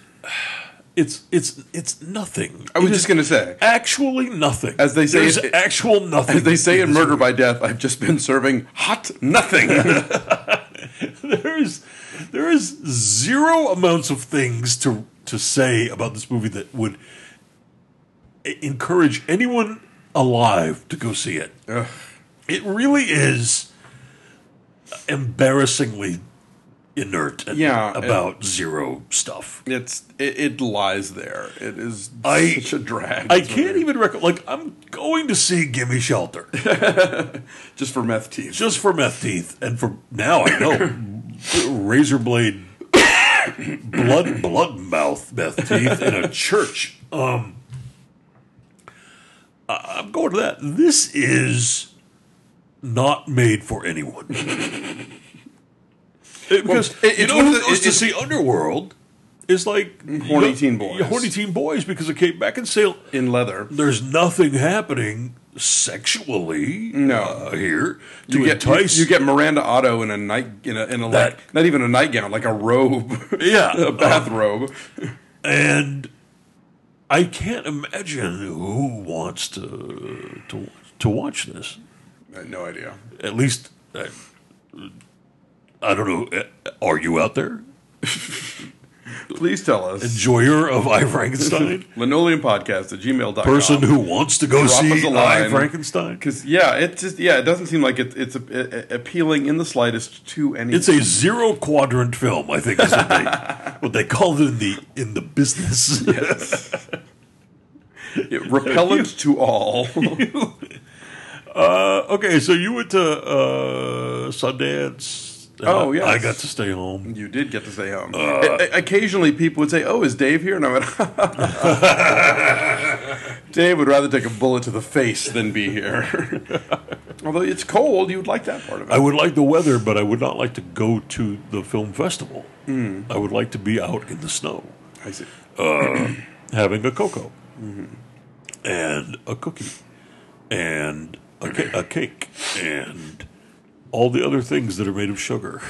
It's nothing. I was just going to say, Actually nothing. As they say- There's actual nothing. as they say in Murder by Death, I've just been serving hot nothing. There is zero amounts of things to say about this movie that would encourage anyone alive to go see it. Ugh. It really is embarrassingly inert and about zero stuff. It lies there. It is such a drag. I can't even recommend. Like, I'm going to see Gimme Shelter just for meth teeth. just for meth teeth, and for now I know razor blade blood mouth meth teeth in a church. I'm going to that. This is not made for anyone. Because who goes to see Underworld is like Horny teen boys. Horny teen boys, because of Kate Beckinsale. In leather. There's nothing happening sexually here to You entice. get Miranda Otto in a like, not even a nightgown, like a robe. Yeah. A bathrobe. And I can't imagine who wants to watch this. I had no idea. At least, I don't know. Are you out there? Please tell us. Enjoyer of I, Frankenstein? LinoleumPodcast@gmail.com. Person who wants to go Drop us see a I, line. Frankenstein? Because it doesn't seem like it's appealing in the slightest to anyone. It's a zero quadrant film, I think is what they call it in the business. Yes. It Repellent to all. Okay, so you went to Sundance. Oh, yes. I got to stay home. You did get to stay home. Occasionally, people would say, "Oh, is Dave here?" And I went, "Dave would rather take a bullet to the face than be here." Although it's cold, you would like that part of it. I would like the weather, but I would not like to go to the film festival. I would like to be out in the snow, I see. having a cocoa and a cookie and a cake and all the other things that are made of sugar.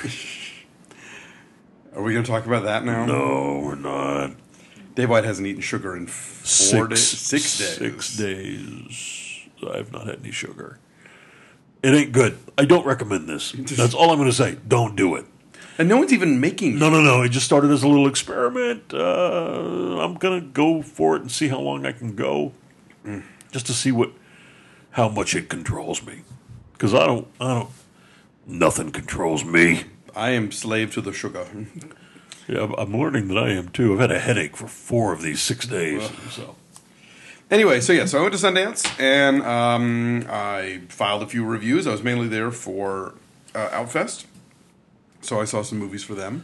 Are we going to talk about that now? No, we're not. Dave White hasn't eaten sugar in 6 days. 6 days. I've not had any sugar. It ain't good. I don't recommend this. That's all I'm going to say. Don't do it. And no one's even making No. It just started as a little experiment. I'm going to go for it and see how long I can go, just to see how much it controls me. Because I don't. Nothing controls me. I am slave to the sugar. Yeah, I'm learning that I am too. I've had a headache for 4 of these 6 days. So Anyway, so I went to Sundance and I filed a few reviews. I was mainly there for Outfest, so I saw some movies for them.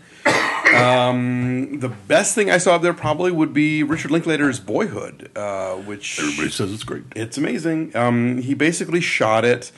The best thing I saw up there probably would be Richard Linklater's Boyhood, which everybody says it's great. it's amazing. He basically shot it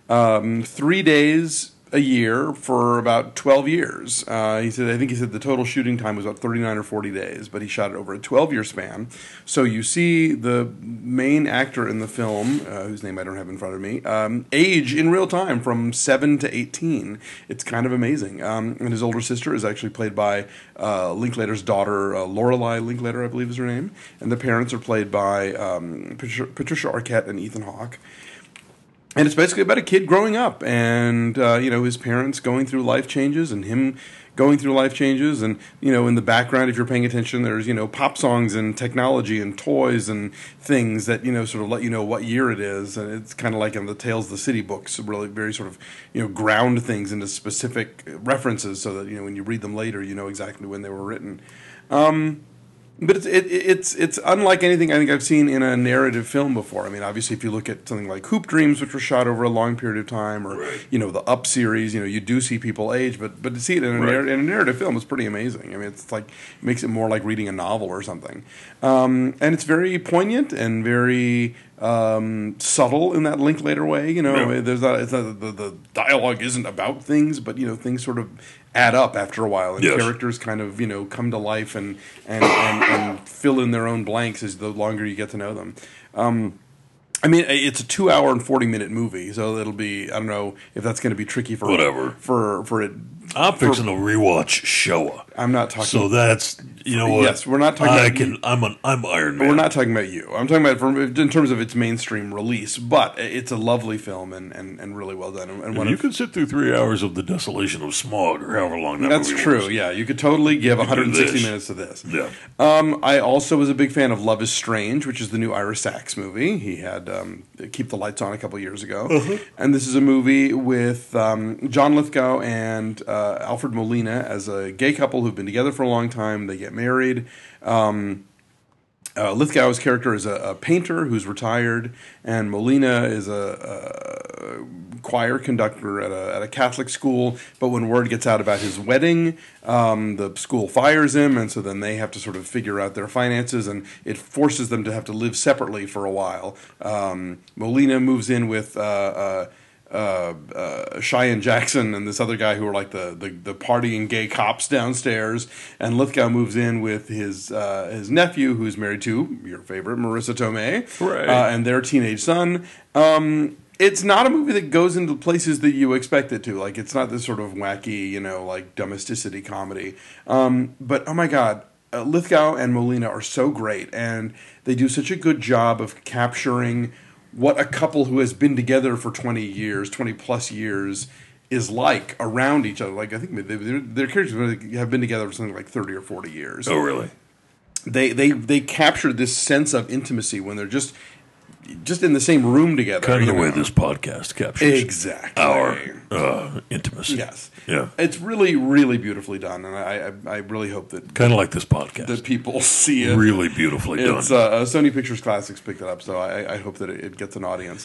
3 days a year for about 12 years. I think he said the total shooting time was about 39 or 40 days, but he shot it over a 12-year span. So you see the main actor in the film, whose name I don't have in front of me, age in real time from 7 to 18. It's kind of amazing. And his older sister is actually played by Linklater's daughter, Lorelei Linklater, I believe is her name. And the parents are played by Patricia Arquette and Ethan Hawke. And it's basically about a kid growing up and, his parents going through life changes and him going through life changes. And, in the background, if you're paying attention, there's, pop songs and technology and toys and things that, sort of let you know what year it is. And it's kind of like in the Tales of the City books, really very sort of, ground things into specific references so that, when you read them later, you know exactly when they were written. But it's unlike anything I think I've seen in a narrative film before. I mean, obviously, if you look at something like Hoop Dreams, which was shot over a long period of time, or the Up series, you do see people age, but to see it in a narrative film is pretty amazing. I mean, it's like it makes it more like reading a novel or something, and it's very poignant and very subtle in that Linklater way. There's the dialogue isn't about things, but things sort of add up after a while, and characters kind of come to life and fill in their own blanks as the longer you get to know them. I mean, it's a 2-hour and 40-minute movie, so it'll be, I don't know if that's going to be tricky for whatever for it. I'm fixing to rewatch Showa. I'm not talking. So that's what. Yes, we're not talking. I'm Iron Man. We're not talking about you. I'm talking about in terms of its mainstream release, but it's a lovely film and really well done. And you can sit through 3 hours of The Desolation of Smog or however long that that's movie true. was. Yeah, you could totally give 160 minutes to this. Yeah. I also was a big fan of Love Is Strange, which is the new Ira Sachs movie. He had Keep the Lights On a couple years ago, and this is a movie with John Lithgow and Alfred Molina as a gay couple who've been together for a long time. They get married. Lithgow's character is a painter who's retired, and Molina is a choir conductor at a Catholic school. But when word gets out about his wedding, the school fires him, and so then they have to sort of figure out their finances, and it forces them to have to live separately for a while. Molina moves in with Cheyenne Jackson and this other guy who are like the partying gay cops downstairs, and Lithgow moves in with his nephew who's married to your favorite Marissa Tomei, and their teenage son. It's not a movie that goes into places that you expect it to. Like, it's not this sort of wacky, like domesticity comedy. But oh my God, Lithgow and Molina are so great, and they do such a good job of capturing what a couple who has been together for 20 plus years is like around each other. Like, I think their characters have been together for something like 30 or 40 years. Oh, really? They capture this sense of intimacy when they're just just in the same room together. Kind of you the way know? this podcast captures Exactly. our intimacy. Yes. Yeah. It's really, really beautifully done, and I really hope that Kind of like this podcast. that people see it. Really beautifully done. It's Sony Pictures Classics picked it up, so I hope that it gets an audience.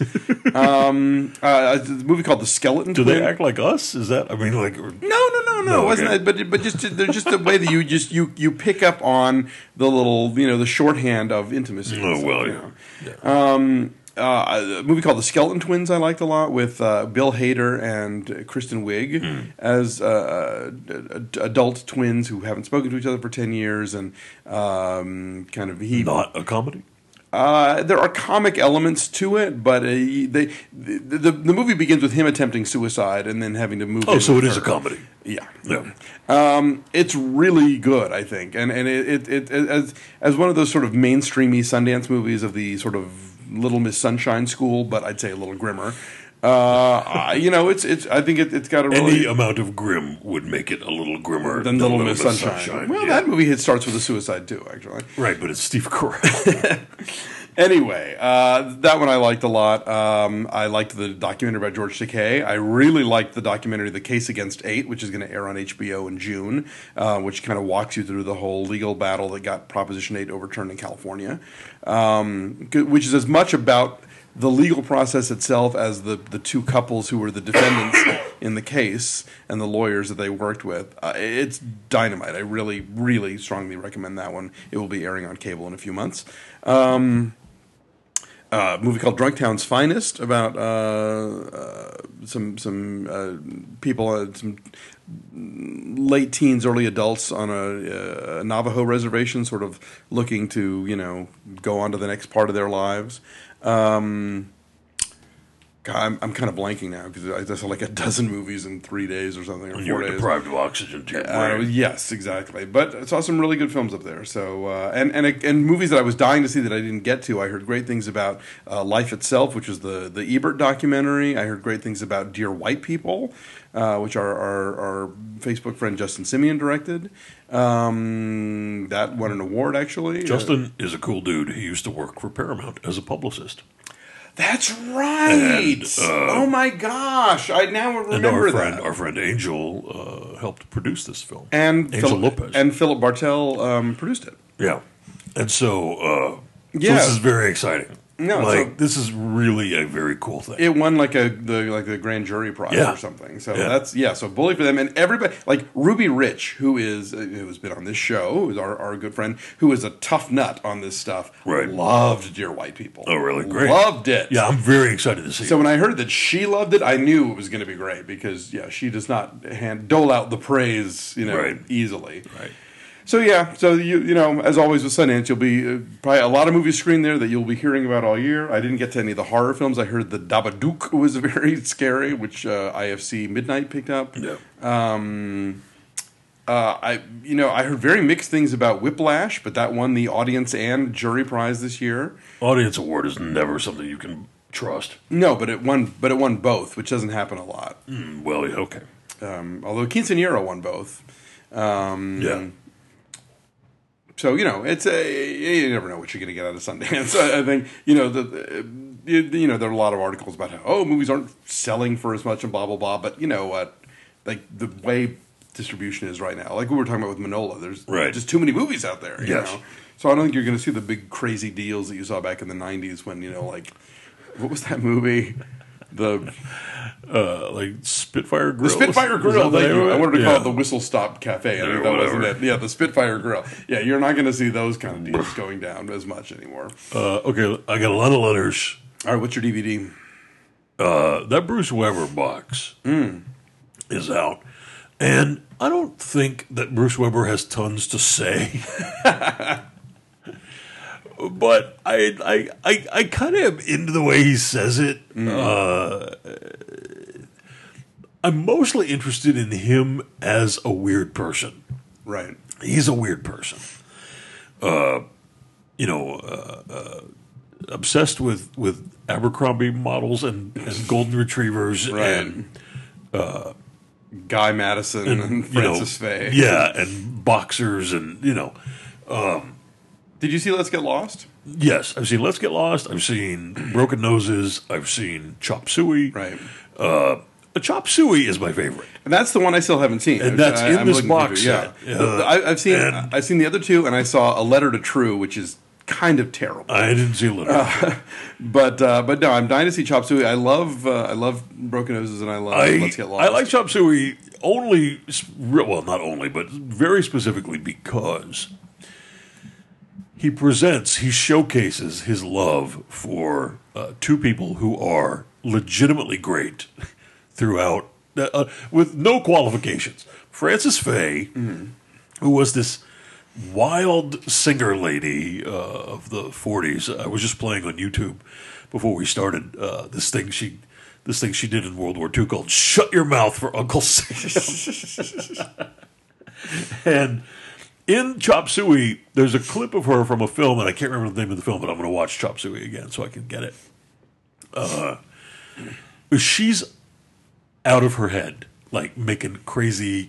A movie called The Skeleton Do Twin. they act like us? Is that? I mean, like. No, No, wasn't okay. that? But just there's just a way that you pick up on the little the shorthand of intimacy. and Oh stuff, well, you yeah. know. A movie called The Skeleton Twins I liked a lot with Bill Hader and Kristen Wiig as adult twins who haven't spoken to each other for 10 years and kind of Not a comedy. there are comic elements to it, but the movie begins with him attempting suicide and then having to move. Oh, in so with it is her. a comedy. Yeah. Yeah. It's really good, I think, and it as one of those sort of mainstreamy Sundance movies of the sort of Little Miss Sunshine school, but I'd say a little grimmer. It's I think it's got a really Any amount of grim would make it a little grimmer than Little Miss Sunshine. Well, yeah. that movie starts with a suicide too, actually. Right, but it's Steve Carell. Anyway, that one I liked a lot. I liked the documentary about George Takei. I really liked the documentary The Case Against 8, which is going to air on HBO in June, which kind of walks you through the whole legal battle that got Proposition 8 overturned in California, which is as much about the legal process itself as the two couples who were the defendants in the case and the lawyers that they worked with. It's dynamite. I really, really strongly recommend that one. It will be airing on cable in a few months. A movie called Drunktown's Finest about some people, some late teens, early adults on a Navajo reservation, sort of looking to go on to the next part of their lives. God, I'm kind of blanking now because I saw like a dozen movies in 3 days or something, or When 4 you were days. deprived of oxygen to your brain. Yes, exactly. But I saw some really good films up there. So and movies that I was dying to see that I didn't get to. I heard great things about Life Itself, which was the Ebert documentary. I heard great things about Dear White People, which our Facebook friend Justin Simeon directed. That won an award, actually. Justin is a cool dude. He used to work for Paramount as a publicist. That's right. And, oh my gosh! I now And remember that. our friend Angel helped produce this film. And Angel Lopez. and Philip Bartell produced it. Yeah. And so Yeah. this is very exciting. No, so- this is really a very cool thing. It won like the grand jury prize Yeah. or something. So Yeah. so bully for them, and everybody like Ruby Rich, who's been on this show, who's our good friend, who is a tough nut on this stuff. Right. Loved Dear White People. Oh, really? Great. Loved it. Yeah, I'm very excited to see So it. when I heard that she loved it, I knew it was going to be great because she does not dole out the praise Right. easily. Right. So as always with Sundance, you'll be probably a lot of movies screened there that you'll be hearing about all year. I didn't get to any of the horror films. I heard The Babadook was very scary, which IFC Midnight picked up. Yeah. I heard very mixed things about Whiplash, but that won the audience and jury prize this year. Audience award is never something you can trust. No, but it won both, which doesn't happen a lot. Well, yeah, okay. Although Quinceañera won both. Yeah. So it's you never know what you're going to get out of Sundance. I think there are a lot of articles about how movies aren't selling for as much and blah blah blah. But you know what, like the way distribution is right now, like we were talking about with Manola, there's Right. just too many movies out there. You Yes. know? So I don't think you're going to see the big crazy deals that you saw back in the '90s when like what was that movie? Like Spitfire Grill. The Spitfire Is Grill. that the Thank name you. of I it? wanted to call Yeah. it the Whistle Stop Cafe. I Yeah, think that wasn't whatever. it. Yeah, the Spitfire Grill. Yeah, you're not going to see those kind of deals going down as much anymore. Okay, I got a lot of letters. All right, what's your DVD? That Bruce Weber box is out, and I don't think that Bruce Weber has tons to say. But I kind of am into the way he says it. I'm mostly interested in him as a weird person. Right. He's a weird person. Obsessed with Abercrombie models and golden retrievers and Guy Madison and Francis Faye. Yeah, and boxers and Did you see Let's Get Lost? Yes, I've seen Let's Get Lost. I've seen Broken Noses. I've seen Chop Suey. Right. Chop Suey is my favorite. And that's the one I still haven't seen. And that's in I'm this looking box forward to, set. I've seen the other two, and I saw A Letter to True, which is kind of terrible. I didn't see Little. But no, I'm dying to see Chop Suey. I love Broken Noses, and I love Let's Get Lost. I like Chop Suey only, well, not only, but very specifically because he showcases his love for two people who are legitimately great throughout, with no qualifications. Frances Faye, who was this wild singer lady of the 40s. I was just playing on YouTube before we started this thing she did in World War II called "Shut Your Mouth" for Uncle Sam. And in Chop Suey, there's a clip of her from a film, and I can't remember the name of the film, but I'm going to watch Chop Suey again so I can get it. She's out of her head, like making crazy,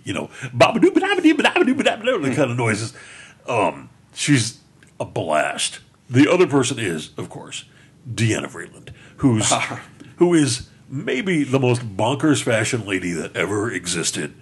the kind of noises. She's a blast. The other person is, of course, Deanna Vreeland, who is maybe the most bonkers fashion lady that ever existed,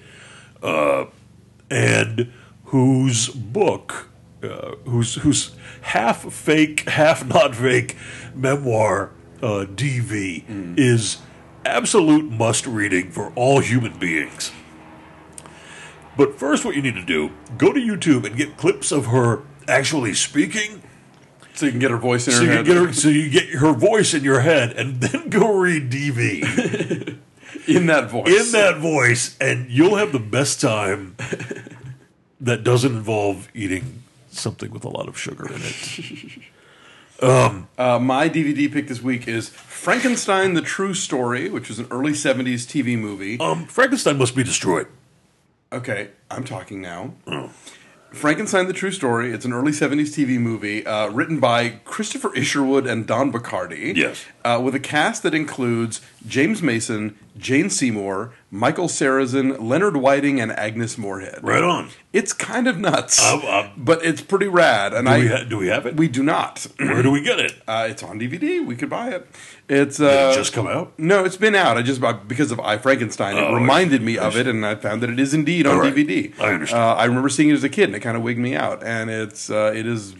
and whose book, whose half fake, half not fake memoir, DV, is absolute must reading for all human beings. But first, what you need to do, go to YouTube and get clips of her actually speaking. So you can get her voice in her head. So you get her voice in your head, and then go read DV. In that voice. In that voice, and you'll have the best time that doesn't involve eating something with a lot of sugar in it. My DVD pick this week is Frankenstein, the True Story, which was an early 70s TV movie. Frankenstein must be destroyed. Okay, I'm talking now. Frankenstein, the True Story. It's an early 70s TV movie written by Christopher Isherwood and Don Bachardy. Yes. With a cast that includes James Mason, Jane Seymour, Michael Sarrazin, Leonard Whiting, and Agnes Moorehead. Right on. It's kind of nuts, but it's pretty rad. And do we have it? We do not. Where do we get it? It's on DVD. We could buy it. It's Did it just come out? No, it's been out. I just because of I, Frankenstein, it reminded me of it, and I found that it is indeed on DVD. I understand. I remember seeing it as a kid, and it kind of wigged me out. And it is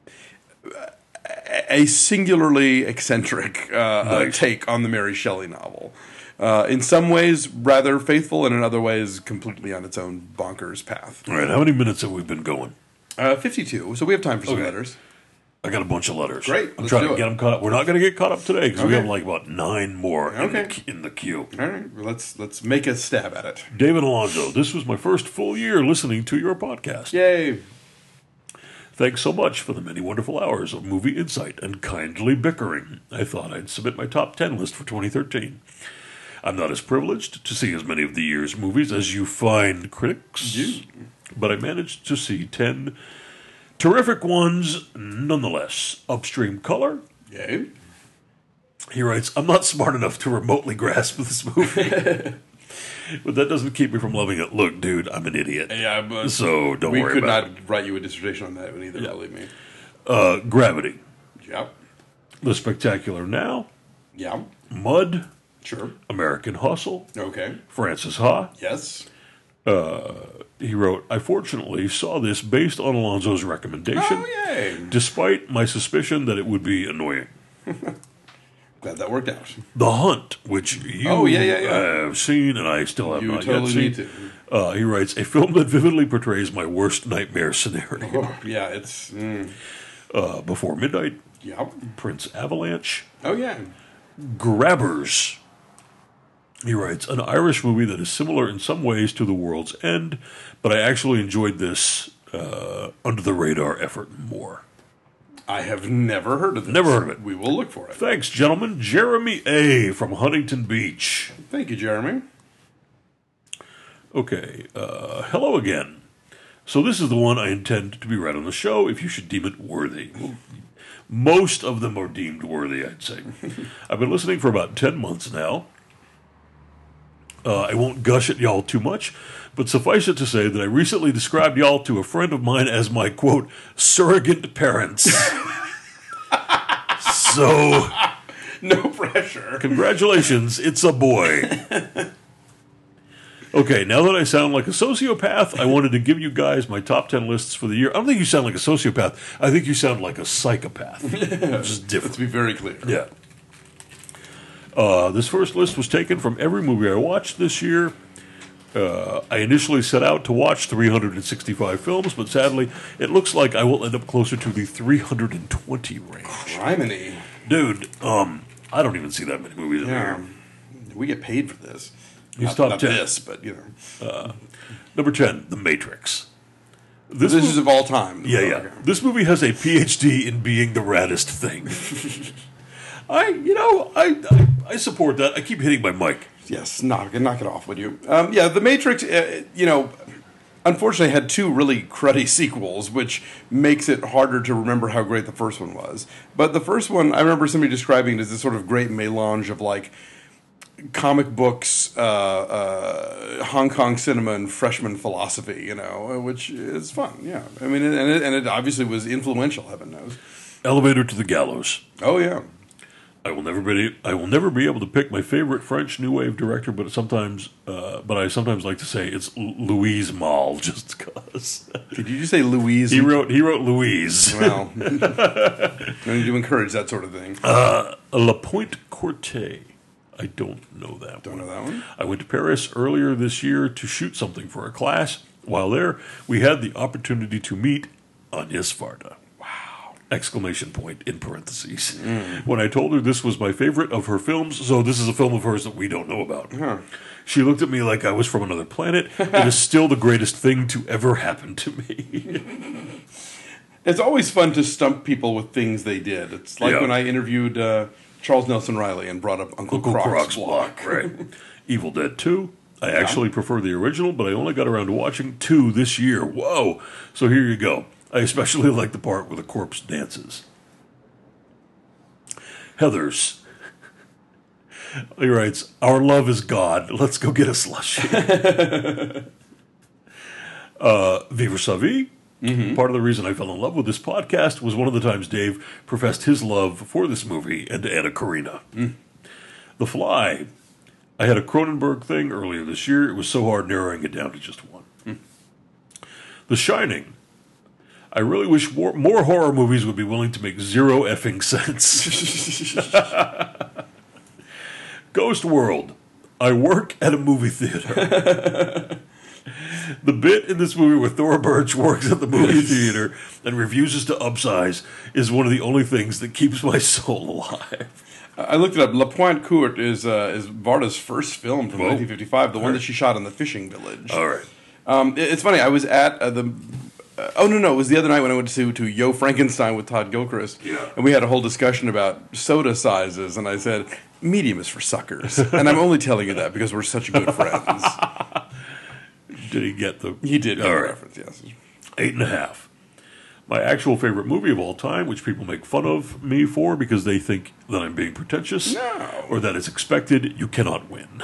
a singularly eccentric take on the Mary Shelley novel. In some ways, rather faithful, and in other ways, completely on its own bonkers path. All right, how many minutes have we been going? 52, so we have time for some letters. I got a bunch of letters. Great, I'm trying to get them caught up. We're not going to get caught up today because we have like about 9 more in the queue. All right, well, let's make a stab at it. David Alonzo, this was my first full year listening to your podcast. Yay! Thanks so much for the many wonderful hours of movie insight and kindly bickering. I thought I'd submit my top 10 list for 2013. I'm not as privileged to see as many of the year's movies as you fine critics, but I managed to see 10 terrific ones nonetheless. Upstream Color. Yay. He writes, I'm not smart enough to remotely grasp this movie. But that doesn't keep me from loving it. Look, dude, I'm an idiot. Yeah, but so don't worry about it. We could not write you a dissertation on that one either, believe me. Gravity. Yep. The Spectacular Now. Yeah. Mud. Sure. American Hustle. Okay. Francis Ha. Yes. He wrote, I fortunately saw this based on Alonzo's recommendation. Oh, yay. Despite my suspicion that it would be annoying. Glad that worked out. The Hunt, which you have seen and I still have not yet seen. Need to. He writes, a film that vividly portrays my worst nightmare scenario. Oh, yeah, it's... Before Midnight. Yep. Prince Avalanche. Oh, yeah. Grabbers. He writes, an Irish movie that is similar in some ways to The World's End, but I actually enjoyed this under the radar effort more. I have never heard of this. Never heard of it. We will look for it. Thanks, gentlemen. Jeremy A. from Huntington Beach. Thank you, Jeremy. Okay. Hello again. So this is the one I intend to be read on the show if you should deem it worthy. Most of them are deemed worthy, I'd say. I've been listening for about 10 months now. I won't gush at y'all too much, but suffice it to say that I recently described y'all to a friend of mine as my, quote, surrogate parents. So, No pressure. congratulations, it's a boy. Okay, now that I sound like a sociopath, I wanted to give you guys my top 10 lists for the year. I don't think you sound like a sociopath. I think you sound like a psychopath. Which is different. Let's be very clear. Yeah. This first list was taken from every movie I watched this year. I initially set out to watch 365 films, but sadly, it looks like I will end up closer to the 320 range. Criminy. Dude, I don't even see that many movies in Yeah. there. We get paid for this. He's Not top 10. this, but, Number 10, The Matrix. This is of all time. Yeah. Okay. This movie has a PhD in being the raddest thing. I support that. I keep hitting my mic. Yes, knock it off, would you? The Matrix, unfortunately had two really cruddy sequels, which makes it harder to remember how great the first one was. But the first one, I remember somebody describing it as this sort of great melange of like comic books, Hong Kong cinema, and freshman philosophy, which is fun, yeah. I mean, and it obviously was influential, heaven knows. Elevator to the Gallows. Oh, yeah. I will never be able to pick my favorite French New Wave director, but I sometimes like to say it's Louise Malle, just because. Did you just say Louise? He wrote Louise. Well, I need to encourage that sort of thing. La Pointe Courte. I don't know that Don't one. know that one. I went to Paris earlier this year to shoot something for a class. While there, we had the opportunity to meet Agnes Varda. Exclamation point in parentheses. When I told her this was my favorite of her films, so this is a film of hers that we don't know about. She looked at me like I was from another planet. It is still the greatest thing to ever happen to me. It's always fun to stump people with things they did. It's like when I interviewed Charles Nelson Riley and brought up Uncle Croc's Block. Right. Evil Dead 2. I actually prefer the original, but I only got around to watching 2 this year. Whoa. So here you go. I especially like the part where the corpse dances. Heathers. He writes, "Our love is God. Let's go get a slushie." Vivre sa vie. Part of the reason I fell in love with this podcast was one of the times Dave professed his love for this movie and to Anna Karina. The Fly. I had a Cronenberg thing earlier this year. It was so hard narrowing it down to just one. The Shining. I really wish more horror movies would be willing to make zero effing sense. Ghost World. I work at a movie theater. The bit in this movie where Thora Birch works at the movie theater and refuses to upsize is one of the only things that keeps my soul alive. I looked it up. La Pointe Courte is Varda's first film from 1955, the one that she shot in the fishing village. All right. It's funny. I was at the... it was the other night when I went to Yo Frankenstein with Todd Gilchrist, and we had a whole discussion about soda sizes, and I said, medium is for suckers. And I'm only telling you that because we're such good friends. Did he get the... He did get All the right. reference, yes. 8.5. My actual favorite movie of all time, which people make fun of me for because they think that I'm being pretentious or that it's expected, you cannot win.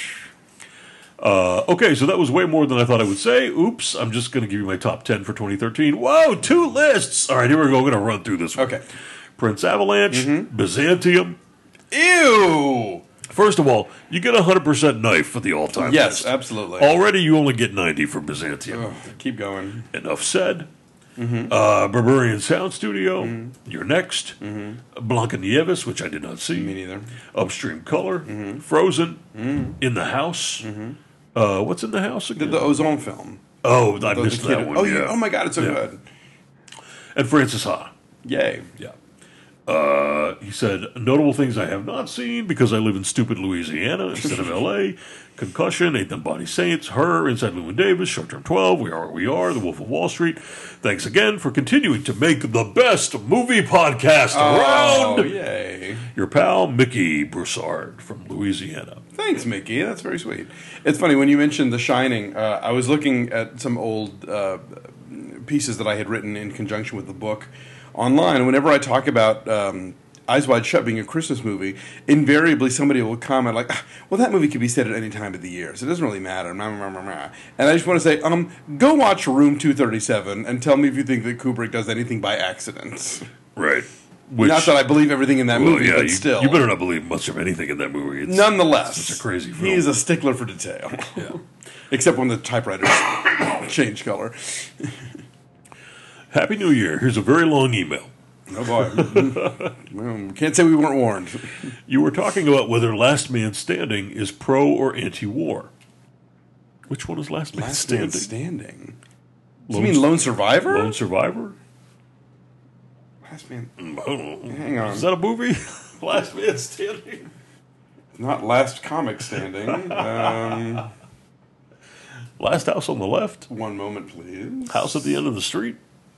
Okay, so that was way more than I thought I would say. Oops, I'm just going to give you my top 10 for 2013. Whoa, 2 lists! All right, here we go. I'm going to run through this one. Okay. Prince Avalanche, Byzantium. Ew! First of all, you get 100% knife for the all-time Yes, list. absolutely. Already you only get 90 for Byzantium. Keep going. Enough said. Berberian Sound Studio. You're next. Blancanieves, which I did not see. Me neither. Upstream Color. Frozen. In the House. What's In the House again? The Ozone film. Oh, I missed The that kid- one. Oh, yeah. oh my God, it's so good. And Francis Ha. Yay. Yeah. He said, notable things I have not seen because I live in stupid Louisiana instead of L.A. Concussion, Eighth and Body Saints, Her, Inside Llewyn Davis, Short Term 12, We Are What We Are, The Wolf of Wall Street. Thanks again for continuing to make the best movie podcast around. Oh, yay. Your pal, Mickey Broussard from Louisiana. Thanks, Mickey. That's very sweet. It's funny, when you mentioned The Shining, I was looking at some old pieces that I had written in conjunction with the book online, and whenever I talk about Eyes Wide Shut being a Christmas movie, invariably somebody will comment like, well, that movie could be set at any time of the year, so it doesn't really matter. And I just want to say, go watch Room 237 and tell me if you think that Kubrick does anything by accident. Right. Which, Not that I believe everything in that movie, but still. You better not believe much of anything in that movie. It's Nonetheless, such a crazy film. He's a stickler for detail. Yeah. Except when the typewriters change color. Happy New Year. Here's a very long email. Oh, boy. Well, can't say we weren't warned. You were talking about whether Last Man Standing is pro or anti-war. Which one is Last Man Standing? Last Man Standing. Do you mean Lone Survivor? Lone Survivor? Last Man... I don't know. Hang on. Is that a movie? Last Man Standing? Not Last Comic Standing. Last House on the Left? One moment, please. House at the End of the Street?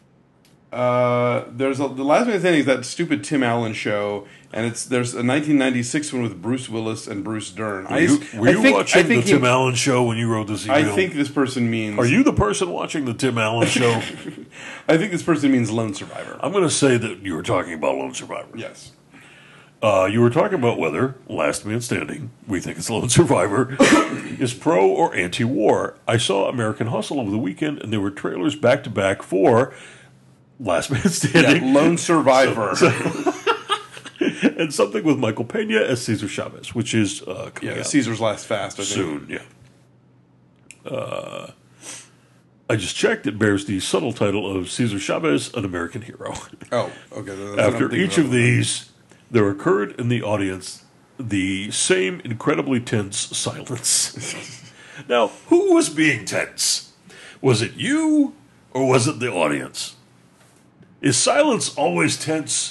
The Last Man Standing is that stupid Tim Allen show, and there's a 1996 one with Bruce Willis and Bruce Dern. Were you watching the Tim Allen show when you wrote this email? I think this person means... Are you the person watching the Tim Allen show? I think this person means Lone Survivor. I'm going to say that you were talking about Lone Survivor. Yes. You were talking about whether Last Man Standing, we think it's Lone Survivor, is pro or anti-war. I saw American Hustle over the weekend, and there were trailers back-to-back for Last Man Standing. Yeah, Lone Survivor. And something with Michael Pena as Cesar Chavez, which is coming out Caesar's Last Fast, I think. soon. Yeah. I just checked. It bears the subtle title of Cesar Chavez, an American hero. Oh, okay. That's After each of these, there occurred in the audience the same incredibly tense silence. Now, who was being tense? Was it you, or was it the audience? Is silence always tense?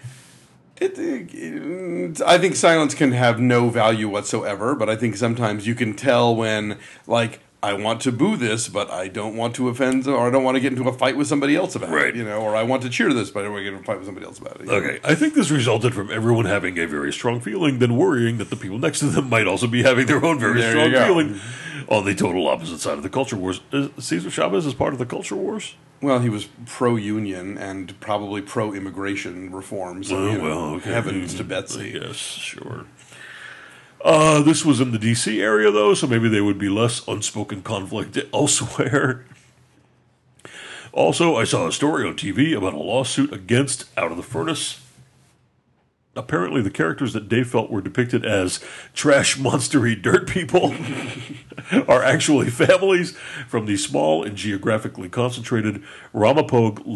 I think silence can have no value whatsoever, but I think sometimes you can tell when, like, I want to boo this, but I don't want to offend, or I don't want to get into a fight with somebody else about it, or I want to cheer this, but I don't want to get into a fight with somebody else about it. Okay, I think this resulted from everyone having a very strong feeling, then worrying that the people next to them might also be having their own very strong feeling on the total opposite side of the culture wars. Cesar Chavez is part of the culture wars? Well, he was pro-union and probably pro-immigration reforms. So, heavens to Betsy. Yes, sure. This was in the D.C. area, though, so maybe there would be less unspoken conflict elsewhere. Also, I saw a story on TV about a lawsuit against Out of the Furnace. Apparently, the characters that Dave felt were depicted as trash, monstery dirt people are actually families from the small and geographically concentrated Ramapogue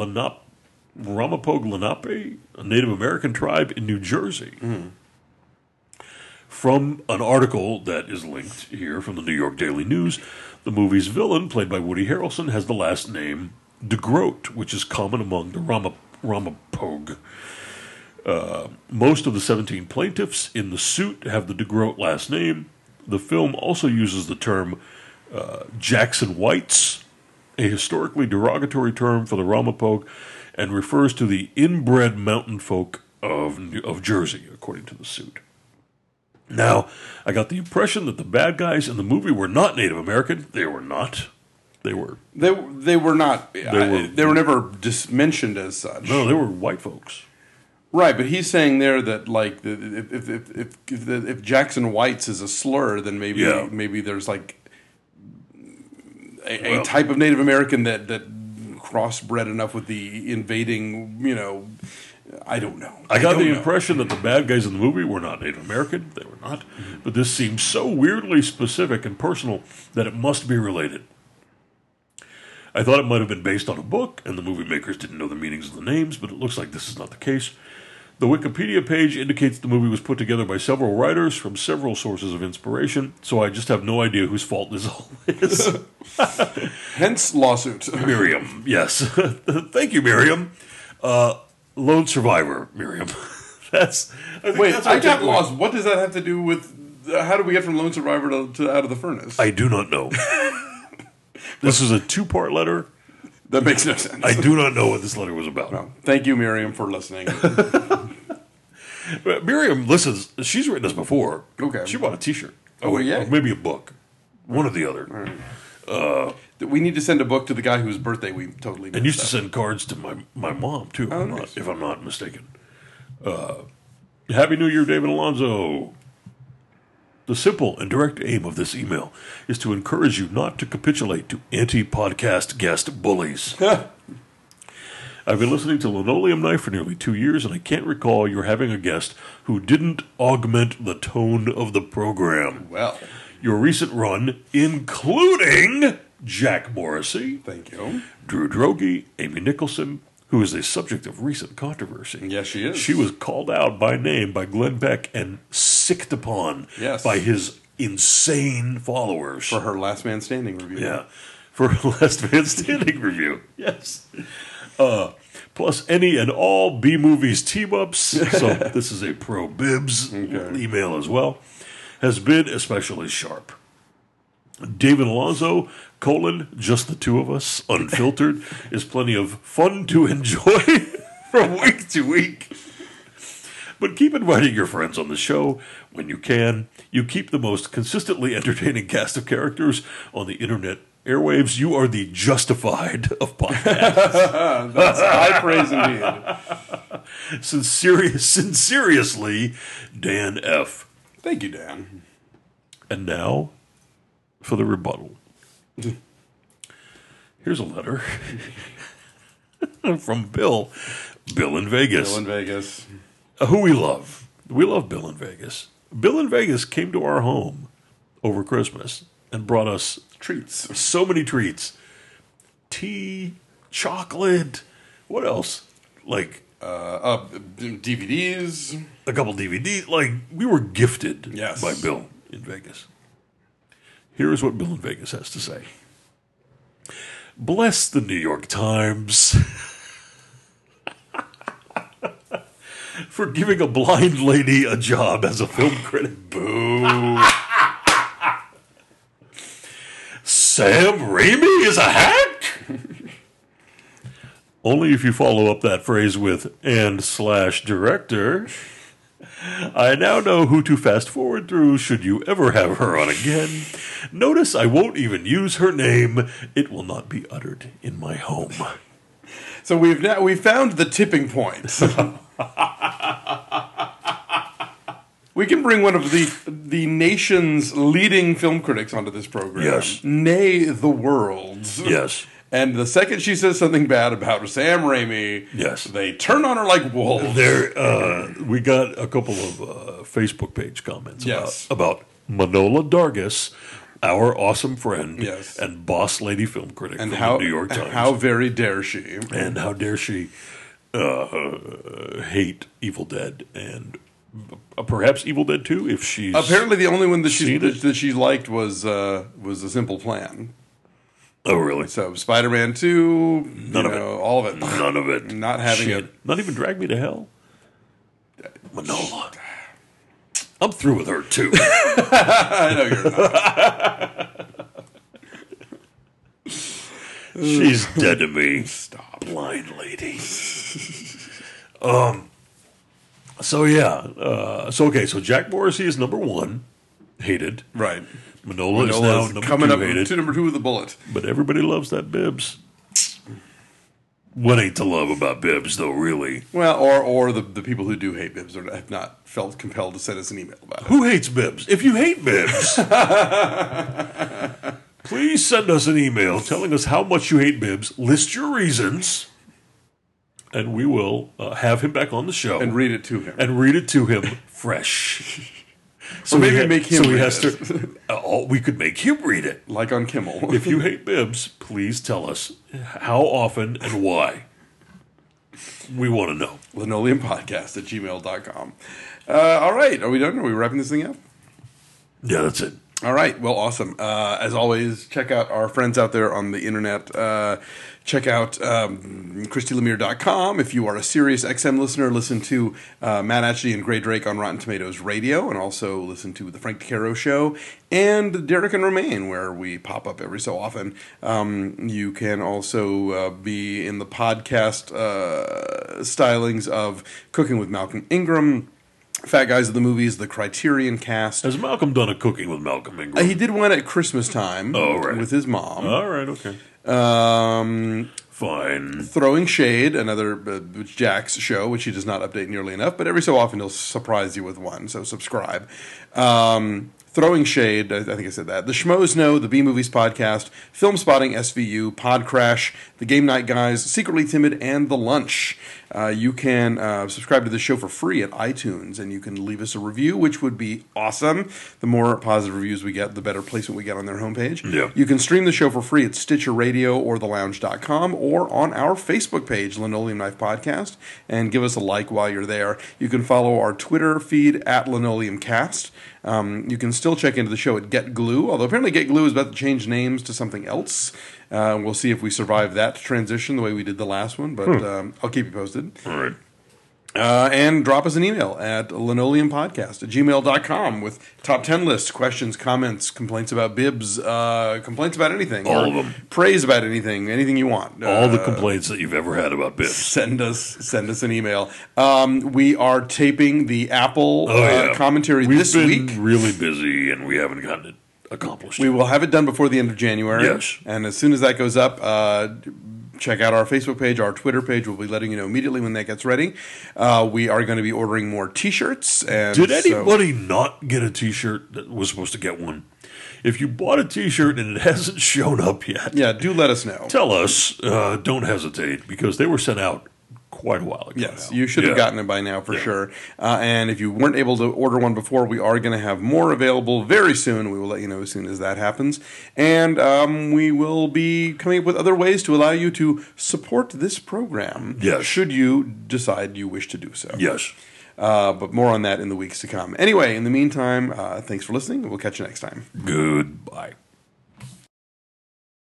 Lenape, a Native American tribe in New Jersey. Mm. From an article that is linked here from the New York Daily News, the movie's villain, played by Woody Harrelson, has the last name DeGroat, which is common among the Ramapogue. Most of the 17 plaintiffs in the suit have the DeGroat last name. The film also uses the term Jackson Whites, a historically derogatory term for the Ramapogue, and refers to the inbred mountain folk of Jersey, according to the suit. Now, I got the impression that the bad guys in the movie were not Native American. They were not. They were not. They were never mentioned as such. No, they were white folks. Right, but he's saying there that, like, if Jackson Whites is a slur, then maybe there's like a type of Native American that crossbred enough with the invading, I don't know. I got the impression that the bad guys in the movie were not Native American. They were not. Mm-hmm. But this seems so weirdly specific and personal that it must be related. I thought it might have been based on a book, and the movie makers didn't know the meanings of the names, but it looks like this is not the case. The Wikipedia page indicates the movie was put together by several writers from several sources of inspiration, so I just have no idea whose fault this all is. Hence lawsuit. Miriam, yes. Thank you, Miriam. Lone Survivor, Miriam. I got lost. What does that have to do with... how do we get from Lone Survivor to Out of the Furnace? I do not know. This is a 2-part letter. That makes no sense. I do not know what this letter was about. No. Thank you, Miriam, for listening. Miriam listens. She's written this before. Okay. She bought a T-shirt. Or maybe a book. One or the other. Right. We need to send a book to the guy whose birthday we totally missed. And used to send cards to my mom, too, nice. if I'm not mistaken. Happy New Year, David Alonzo. The simple and direct aim of this email is to encourage you not to capitulate to anti-podcast guest bullies. I've been listening to Linoleum Knife for nearly 2 years, and I can't recall you're having a guest who didn't augment the tone of the program. Well, Your recent run, including Jack Morrissey, thank you. Drew Droege, Amy Nicholson, who is a subject of recent controversy. Yes, she is. She was called out by name by Glenn Beck and sicked upon by his insane followers. For her Last Man Standing review. Yeah, for her Last Man Standing review. Yes. Plus any and all B-Movies team-ups, so this is a pro-Bibs email as well, has been especially sharp. David Alonso, just the two of us, unfiltered, is plenty of fun to enjoy from week to week. But keep inviting your friends on the show when you can. You keep the most consistently entertaining cast of characters on the internet airwaves. You are the Justified of podcasts. That's high praise indeed. Sincerely, Dan F. Thank you, Dan. And now for the rebuttal. Here's a letter from Bill. Bill in Vegas. Bill in Vegas. Who we love. We love Bill in Vegas. Bill in Vegas came to our home over Christmas and brought us treats. So many treats. Tea, chocolate, what else? Like DVDs. A couple DVDs. Like, we were gifted by Bill in Vegas. Here is what Bill in Vegas has to say. Bless the New York Times for giving a blind lady a job as a film critic. Boo. Sam Raimi is a hack? Only if you follow up that phrase with /director. I now know who to fast forward through should you ever have her on again. Notice I won't even use her name. It will not be uttered in my home. So we found the tipping point. We can bring one of the nation's leading film critics onto this program. Yes. Nay, the world's. Yes. And the second she says something bad about Sam Raimi, they turn on her like wolves. We got a couple of Facebook page comments about Manola Dargis, our awesome friend and boss lady film critic from the New York Times. How very dare she? And how dare she hate Evil Dead and perhaps Evil Dead 2 if she's apparently the only one that she liked was A Simple Plan. Oh, really? So Spider-Man 2, none of it. All of it. None of it. Not having it. Not even Drag Me to Hell? Manola. I'm through with her, too. I know you're not. She's dead to me. Stop. Blind lady. So Jack Morrissey is number 1. Hated. Right. Manola is now number 2 with a bullet. But everybody loves that Bibbs. What ain't to love about Bibbs, though, really? Well, or the people who do hate Bibbs have not felt compelled to send us an email about it. Who hates Bibbs? If you hate Bibbs, please send us an email telling us how much you hate Bibbs. List your reasons, and we will have him back on the show. And read it to him. Fresh. So maybe make him read it. We could make him read it. Like on Kimmel. If you hate Bibbs, please tell us how often and why. We want to know. linoleumpodcast@gmail.com. All right. Are we done? Are we wrapping this thing up? Yeah, that's it. All right. Well, awesome. As always, check out our friends out there on the internet. Check out ChristyLemire.com. If you are a Sirius XM listener, listen to Matt Atchity and Gray Drake on Rotten Tomatoes Radio, and also listen to The Frank DeCaro Show and Derek and Romaine, where we pop up every so often. You can also be in the podcast stylings of Cooking with Malcolm Ingram, Fat Guys of the Movies, the Criterion Cast. Has Malcolm done a Cooking with Malcolm Ingram? He did one at Christmas time with his mom. All right, okay. Fine. Throwing Shade, another Jack's show, which he does not update nearly enough, but every so often he'll surprise you with one, so subscribe. Throwing Shade, I think I said that. The Schmoes Know, the B-Movies Podcast, Film Spotting SVU, Pod Crash, The Game Night Guys, Secretly Timid, and The Lunch. You can subscribe to the show for free at iTunes, and you can leave us a review, which would be awesome. The more positive reviews we get, the better placement we get on their homepage. Yeah. You can stream the show for free at Stitcher Radio or thelounge.com or on our Facebook page, Linoleum Knife Podcast, and give us a like while you're there. You can follow our Twitter feed at LinoleumCast. You can still check into the show at Get Glue, although apparently Get Glue is about to change names to something else. We'll see if we survive that transition the way we did the last one, but I'll keep you posted. All right. And drop us an email at linoleumpodcast@gmail.com with top 10 lists, questions, comments, complaints about bibs, complaints about anything. All of them. Praise about anything you want. All the complaints that you've ever had about bibs. Send us an email. We are taping the Apple commentary this week. We've been really busy, and we haven't gotten it accomplished. We will have it done before the end of January. Yes. And as soon as that goes up, check out our Facebook page, our Twitter page. We'll be letting you know immediately when that gets ready. We are going to be ordering more T-shirts. And did anybody not get a T-shirt that was supposed to get one? If you bought a T-shirt and it hasn't shown up yet, yeah, do let us know. Tell us. Don't hesitate, because they were sent out quite a while ago. Yes, you should have gotten it by now for sure. And if you weren't able to order one before, we are going to have more available very soon. We will let you know as soon as that happens. And we will be coming up with other ways to allow you to support this program. Yes. Should you decide you wish to do so. Yes. But more on that in the weeks to come. Anyway, in the meantime, thanks for listening. We'll catch you next time. Goodbye.